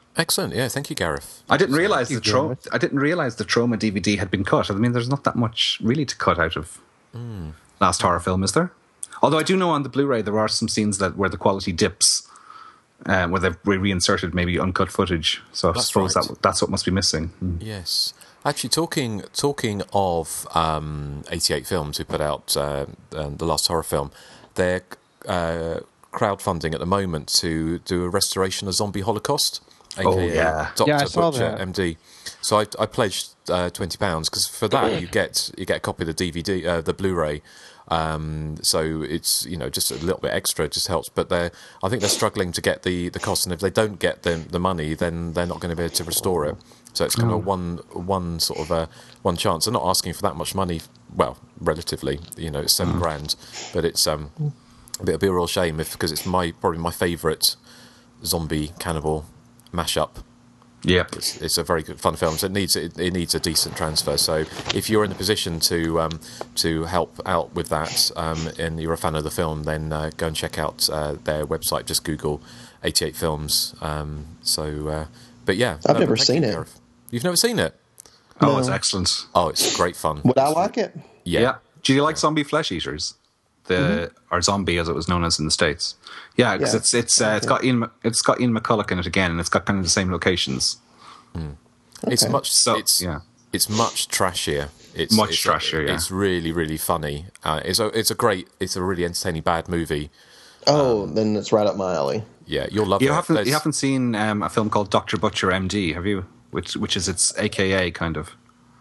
Excellent. Yeah, thank you, Gareth. I didn't realize the Trauma DVD had been cut. I mean, there's not that much really to cut out of Last Horror Film, is there? Although I do know on the Blu-ray there are some scenes where the quality dips, where they've reinserted maybe uncut footage. So I suppose that's what must be missing. Yes. Actually, talking of 88 Films, who put out the Last Horror Film, they're crowdfunding at the moment to do a restoration of Zombie Holocaust, aka Dr. I saw Butcher, that. MD. So I pledged £20 because for that you get a copy of the DVD, the Blu-ray. So it's just a little bit extra, just helps. But I think they're struggling to get the cost, and if they don't get the money, then they're not going to be able to restore it. So it's kind of one sort of one chance. They're not asking for that much money. Well, relatively, it's $7,000, but it's it'd be a real shame because it's probably my favourite zombie cannibal mashup. Yeah, it's a very good fun film. So it needs a decent transfer. So if you're in a position to help out with that, and you're a fan of the film, then go and check out their website. Just Google 88 Films. But yeah, I've never seen it. Gareth. You've never seen it? Oh, it's excellent. Oh, it's great fun. Would I like it? Yeah. Do you like zombie flesh eaters? Or zombie, as it was known as in the States. Yeah, because it's got Ian McCulloch in it again, and it's got kind of the same locations. It's much it's much trashier. It's trashier. Yeah. It's really, really funny. It's a really entertaining bad movie. Then it's right up my alley. Yeah, you'll love you it. You haven't seen a film called Dr. Butcher MD, have you? Which is its AKA kind of.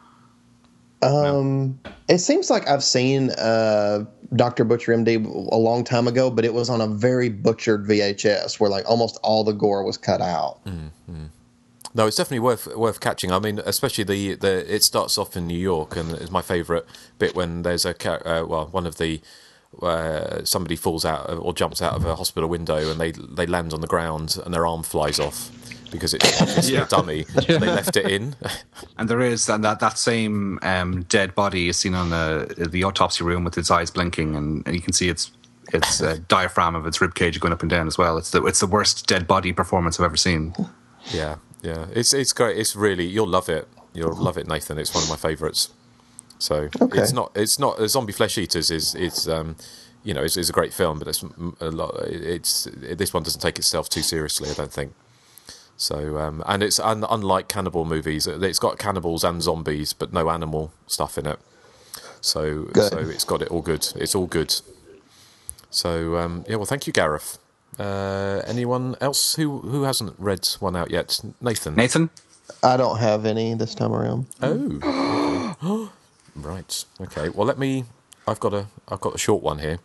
It seems like I've seen Dr. Butcher MD a long time ago, but it was on a very butchered VHS where like almost all the gore was cut out. No, it's definitely worth catching. I mean, especially the it starts off in New York, and it's my favourite bit when there's one of the somebody falls out or jumps out of a hospital window, and they land on the ground and their arm flies off because it's obviously a dummy. So they left it in. And there is that same dead body is seen on the autopsy room with its eyes blinking, and you can see its diaphragm of its rib cage going up and down as well. It's the worst dead body performance I've ever seen. Yeah, it's great. It's really, you'll love it. You'll love it, Nathan. It's one of my favourites. So it's not Zombie Flesh Eaters is a great film, but this one doesn't take itself too seriously, I don't think. So and it's unlike cannibal movies, it's got cannibals and zombies, but no animal stuff in it. So it's got it all good. It's all good. So well, thank you, Gareth. Anyone else who hasn't read one out yet? Nathan? I don't have any this time around. Oh. Right. Okay. Well, I've got a short one here.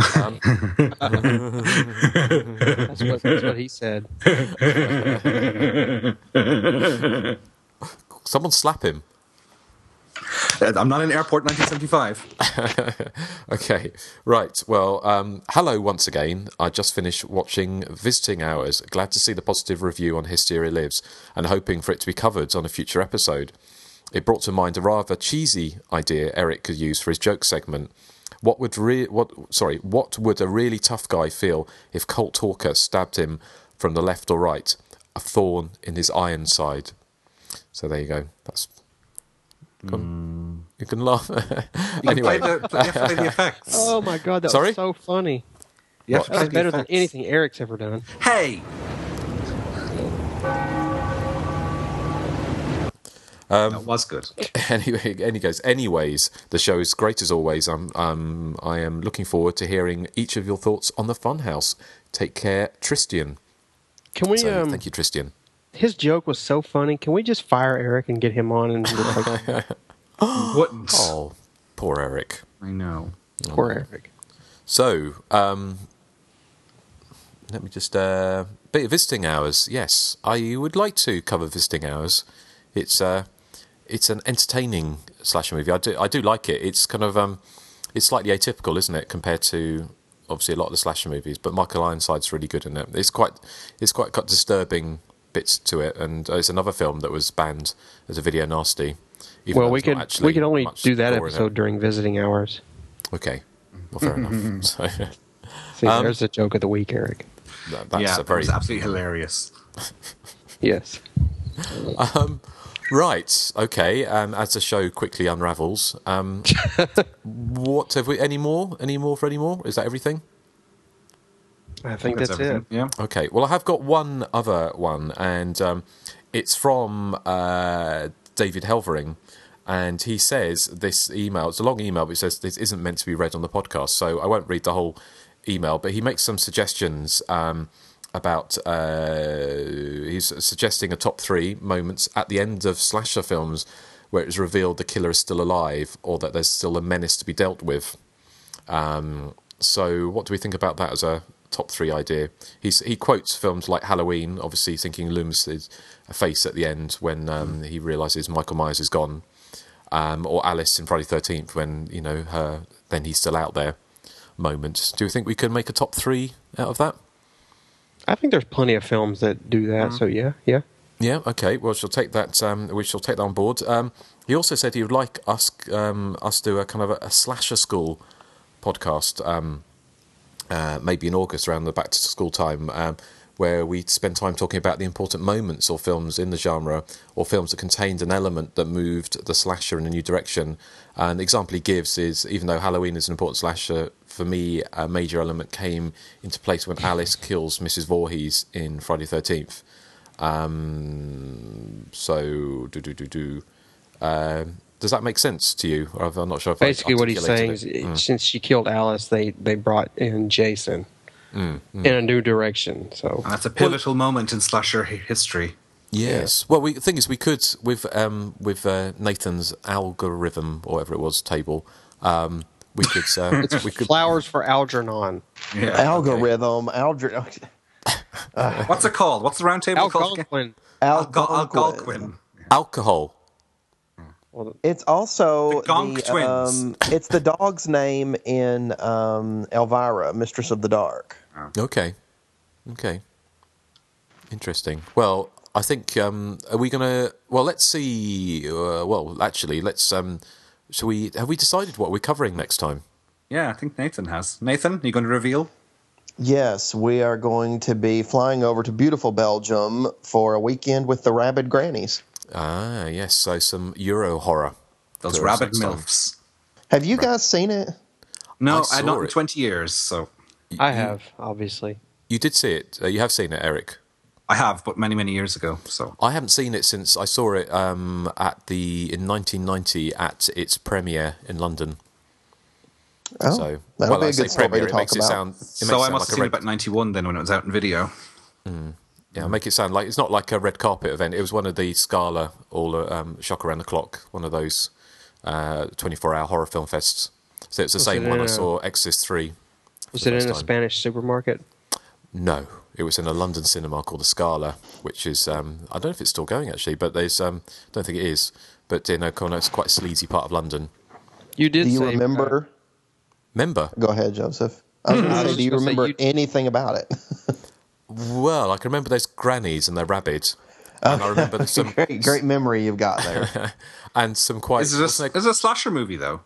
That's what he said. Someone slap him. I'm not in Airport 1975. Okay, right. Well, hello once again. I just finished watching Visiting Hours. Glad to see the positive review on Hysteria Lives and hoping for it to be covered on a future episode. It brought to mind a rather cheesy idea Eric could use for his joke segment. What would a really tough guy feel if Colt Hawker stabbed him from the left or right? A thorn in his iron side. So there you go. That's... You can laugh. Anyway, you have to play the effects. Oh my god, that was so funny. That was better than anything Eric's ever done. Hey. That was good. Anyways, the show is great as always. I am looking forward to hearing each of your thoughts on the Funhouse. Take care, Tristian. Can we? Thank you, Tristian. His joke was so funny. Can we just fire Eric and get him on? And wouldn't. Oh, poor Eric. I know. Poor Eric. So, let me just... bit of Visiting Hours. Yes, I would like to cover Visiting Hours. It's an entertaining slasher movie. I do like it. It's kind of... it's slightly atypical, isn't it, compared to... obviously a lot of the slasher movies, but Michael Ironside's really good in it. It's quite disturbing bits to it, and it's another film that was banned as a video nasty. Well, we could only do that episode during Visiting Hours. Okay, well, fair enough. So, see, there's the joke of the week, Eric. That was absolutely hilarious. Yes. Right. Okay. As the show quickly unravels, what have we? Any more? Any more for any more? Is that everything? I think that's it. Yeah. Okay. Well, I have got one other one, and it's from David Helvering, and he says this email. It's a long email, but he says this isn't meant to be read on the podcast, so I won't read the whole email. But he makes some suggestions about. He's suggesting a top 3 moments at the end of slasher films where it was revealed the killer is still alive, or that there's still a menace to be dealt with. So, what do we think about that as a top 3 idea? He quotes films like Halloween, obviously thinking Loomis is a face at the end when he realises Michael Myers is gone, or Alice in Friday the 13th when then he's still out there moment. Do you think we can make a top 3 out of that? I think there's plenty of films that do that. So yeah. Yeah. Okay. Well, she'll take that. We shall take that on board. He also said he would like us do a kind of a slasher school podcast. Maybe in August around the back to school time, where we spend time talking about the important moments or films in the genre, or films that contained an element that moved the slasher in a new direction. And the example he gives is, even though Halloween is an important slasher, for me, a major element came into place when Alice kills Mrs. Voorhees in Friday the 13th. Does that make sense to you? Or I'm not sure if basically what he's saying is, since she killed Alice, they brought in Jason in a new direction. So and that's a pivotal moment in slasher history. Yes. Well, the thing is, we could with Nathan's algorithm or whatever it was table. We could. We could Flowers for Algernon. Yeah. Algorithm. What's it called? What's the round table called? Algonquin. Alcohol. It's also the Gonk twins. It's the dog's name in Elvira, Mistress of the Dark. Okay. Interesting. Well, I think are we gonna? Well, let's see. Actually, let's. Have we decided what we're covering next time? Yeah, I think Nathan has. Nathan, are you going to reveal? Yes, we are going to be flying over to beautiful Belgium for a weekend with the Rabid Grannies. Ah, yes. So some Euro horror. Those rabid MILFs. Have you guys seen it? No, not in 20 years. So I have, obviously. You did see it. You have seen it, Eric. I have, but many, many years ago. So I haven't seen it since I saw it in 1990 at its premiere in London. Oh, so, that'll be a good story to talk about. I must have seen it about 91 then when it was out in video. Yeah, make it sound like it's not like a red carpet event. It was one of the Scala or Shock Around the Clock, one of those 24-hour horror film fests. So it's the same one I saw Exorcist 3. Was it in a Spanish supermarket? No, it was in a London cinema called the Scala, which is I don't know if it's still going actually, but there's don't think it is. But it's quite a sleazy part of London. You did. Do you remember? Member. Go ahead, Joseph. I was going to say, do you remember anything about it? Well, I can remember there's grannies and they're rabid. And I remember some great memory you've got there. And some quite. Is it a slasher movie though?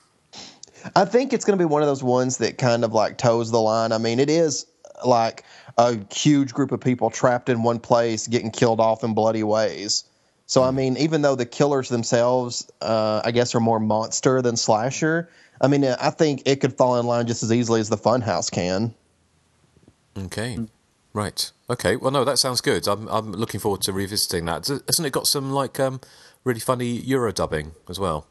I think it's going to be one of those ones that kind of like toes the line. I mean, it is like a huge group of people trapped in one place getting killed off in bloody ways. So, I mean, even though the killers themselves, I guess, are more monster than slasher, I mean, I think it could fall in line just as easily as the Funhouse can. Okay. Right. Okay. Well, no, that sounds good. I'm looking forward to revisiting that. Hasn't it got some like really funny Euro dubbing as well?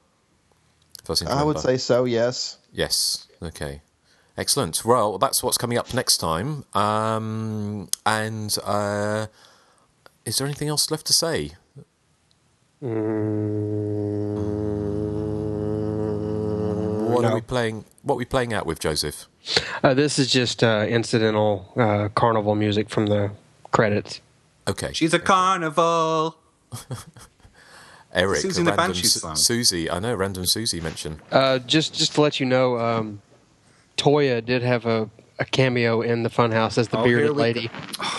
I would say so. Yes. Yes. Okay. Excellent. Well, that's what's coming up next time. And is there anything else left to say? What are we playing? What are we playing out with, Joseph? This is just incidental carnival music from the credits. Okay. She's a carnival. Eric, Susie and the Banshees song. Susie, I know, random Susie mention. Just to let you know, Toya did have a cameo in the Funhouse as the bearded lady.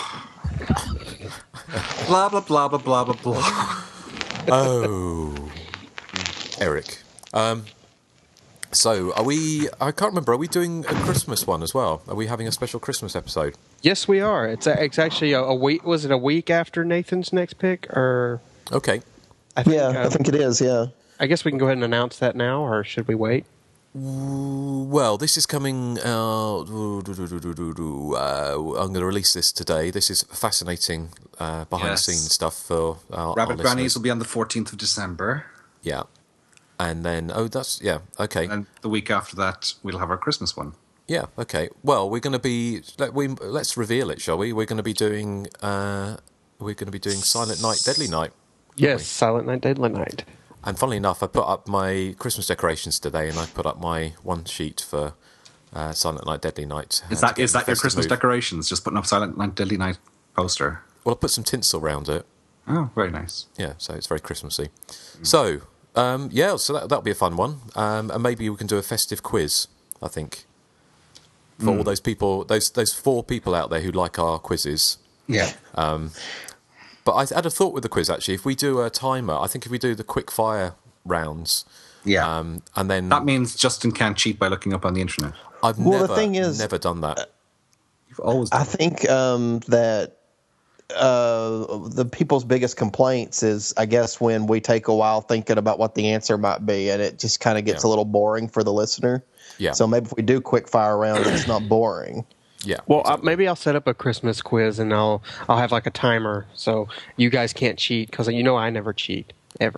Blah blah blah blah blah blah blah. Oh, Eric. So, I can't remember, are we doing a Christmas one as well? Are we having a special Christmas episode? Yes, we are. It's actually a week. Was it a week after Nathan's next pick? Or Okay. I think it is, yeah. I guess we can go ahead and announce that now, or should we wait? Well, this is coming out. I'm going to release this today. This is fascinating behind-the-scenes stuff for our Rabbit listeners. Grannies will be on the 14th of December. Yeah. And then, okay. And the week after that, we'll have our Christmas one. Yeah, okay. Well, we're going to be. Let's reveal it, shall we? We're going to be doing. Silent Night, Deadly Night. Yes, Silent Night, Deadly Night. And funnily enough, I put up my Christmas decorations today, and I put up my one sheet for Silent Night, Deadly Night. Is that your Christmas decorations? Just putting up Silent Night, Deadly Night poster? Well, I put some tinsel around it. Oh, very nice. Yeah, so it's very Christmassy. So, so that'll be a fun one. And maybe we can do a festive quiz, I think. For all those people, those 4 people out there who like our quizzes. Yeah. But I had a thought with the quiz, actually. If we do a timer, I think if we do the quick fire rounds... Yeah. And then... That means Justin can't cheat by looking up on the internet. I've never done that. You've always done I think that the people's biggest complaints is, I guess, when we take a while thinking about what the answer might be, and it just kind of gets a little boring for the listener. Yeah. So maybe if we do quick fire rounds, it's not boring. Yeah. Well, exactly. Maybe I'll set up a Christmas quiz, and I'll have like a timer, so you guys can't cheat, because I never cheat ever.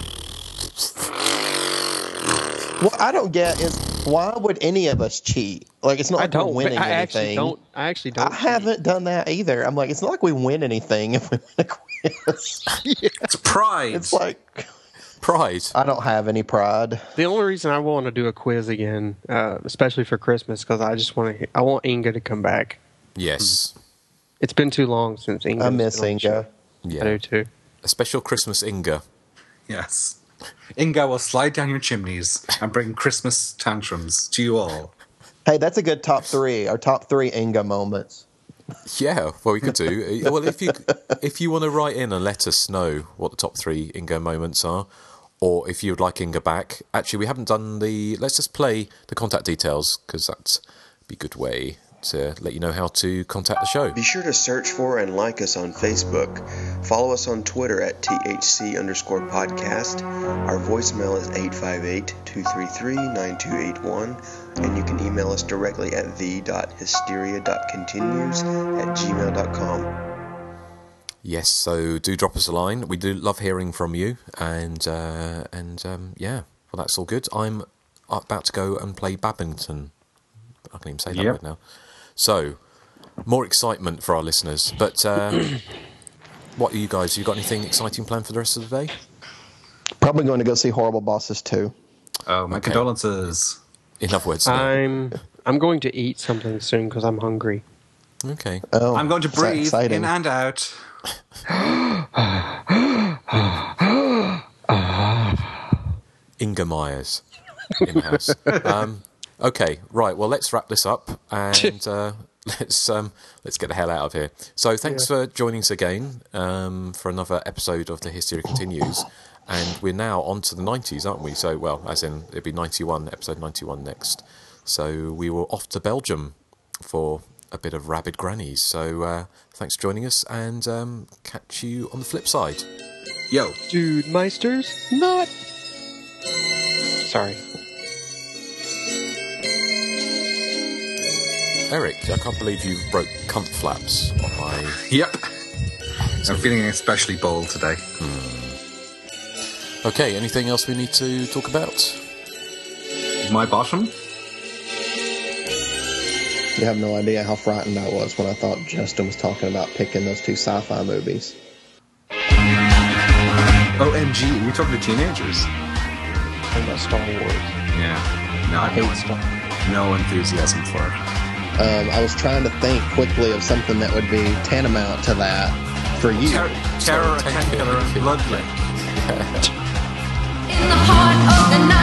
What I don't get is, why would any of us cheat? Like, it's not like we're winning anything. I actually don't. I haven't done that either. I'm like, it's not like we win anything if we win a quiz. It's pride. It's like pride. I don't have any pride. The only reason I want to do a quiz again, especially for Christmas, because I want Inga to come back. Yes. It's been too long since Inga. I miss Inga. Yeah. I do too. A special Christmas Inga. Yes. Inga will slide down your chimneys and bring Christmas tantrums to you all. Hey, that's a good top 3. Our top 3 Inga moments. Yeah, well, we could do. Well, if you want to write in and let us know what the top 3 Inga moments are, or if you would like Inga back. Actually, we haven't done let's just play the contact details, because that'd be a good way to let you know how to contact the show. Be sure to search for and like us on Facebook. Follow us on Twitter at THC_podcast. Our voicemail is 858-233-9281. And you can email us directly at the.hysteria.continues@gmail.com. Yes, so do drop us a line. We do love hearing from you. And well, that's all good. I'm about to go and play badminton. I can't even say that right now. So, more excitement for our listeners. But what are you guys? You got anything exciting planned for the rest of the day? Probably going to go see Horrible Bosses 2. Oh, my condolences. In other words, I'm going to eat something soon because I'm hungry. Okay. Oh, I'm going to breathe in and out. Inga Myers in the house. Okay, right. Well, let's wrap this up and let's get the hell out of here. So, thanks for joining us again for another episode of The Hysteria Continues, and we're now on to the 90s, aren't we? So, well, as in it'll be 91, episode 91 next. So we were off to Belgium for a bit of Rabid Grannies. So thanks for joining us, and catch you on the flip side. Yo, Dude Meisters, not. Sorry. Eric, I can't believe you wrote cunt flaps on my... Yep. I'm feeling especially bold today. Okay, anything else we need to talk about? My bottom? You have no idea how frightened I was when I thought Justin was talking about picking those 2 sci-fi movies. OMG, you're talking to teenagers. Talking about Star Wars. Yeah. No, I hate Star Wars. No enthusiasm for it. I was trying to think quickly of something that would be tantamount to that for you. Terror, a Painkiller, and Bloodlink. In the heart of the night.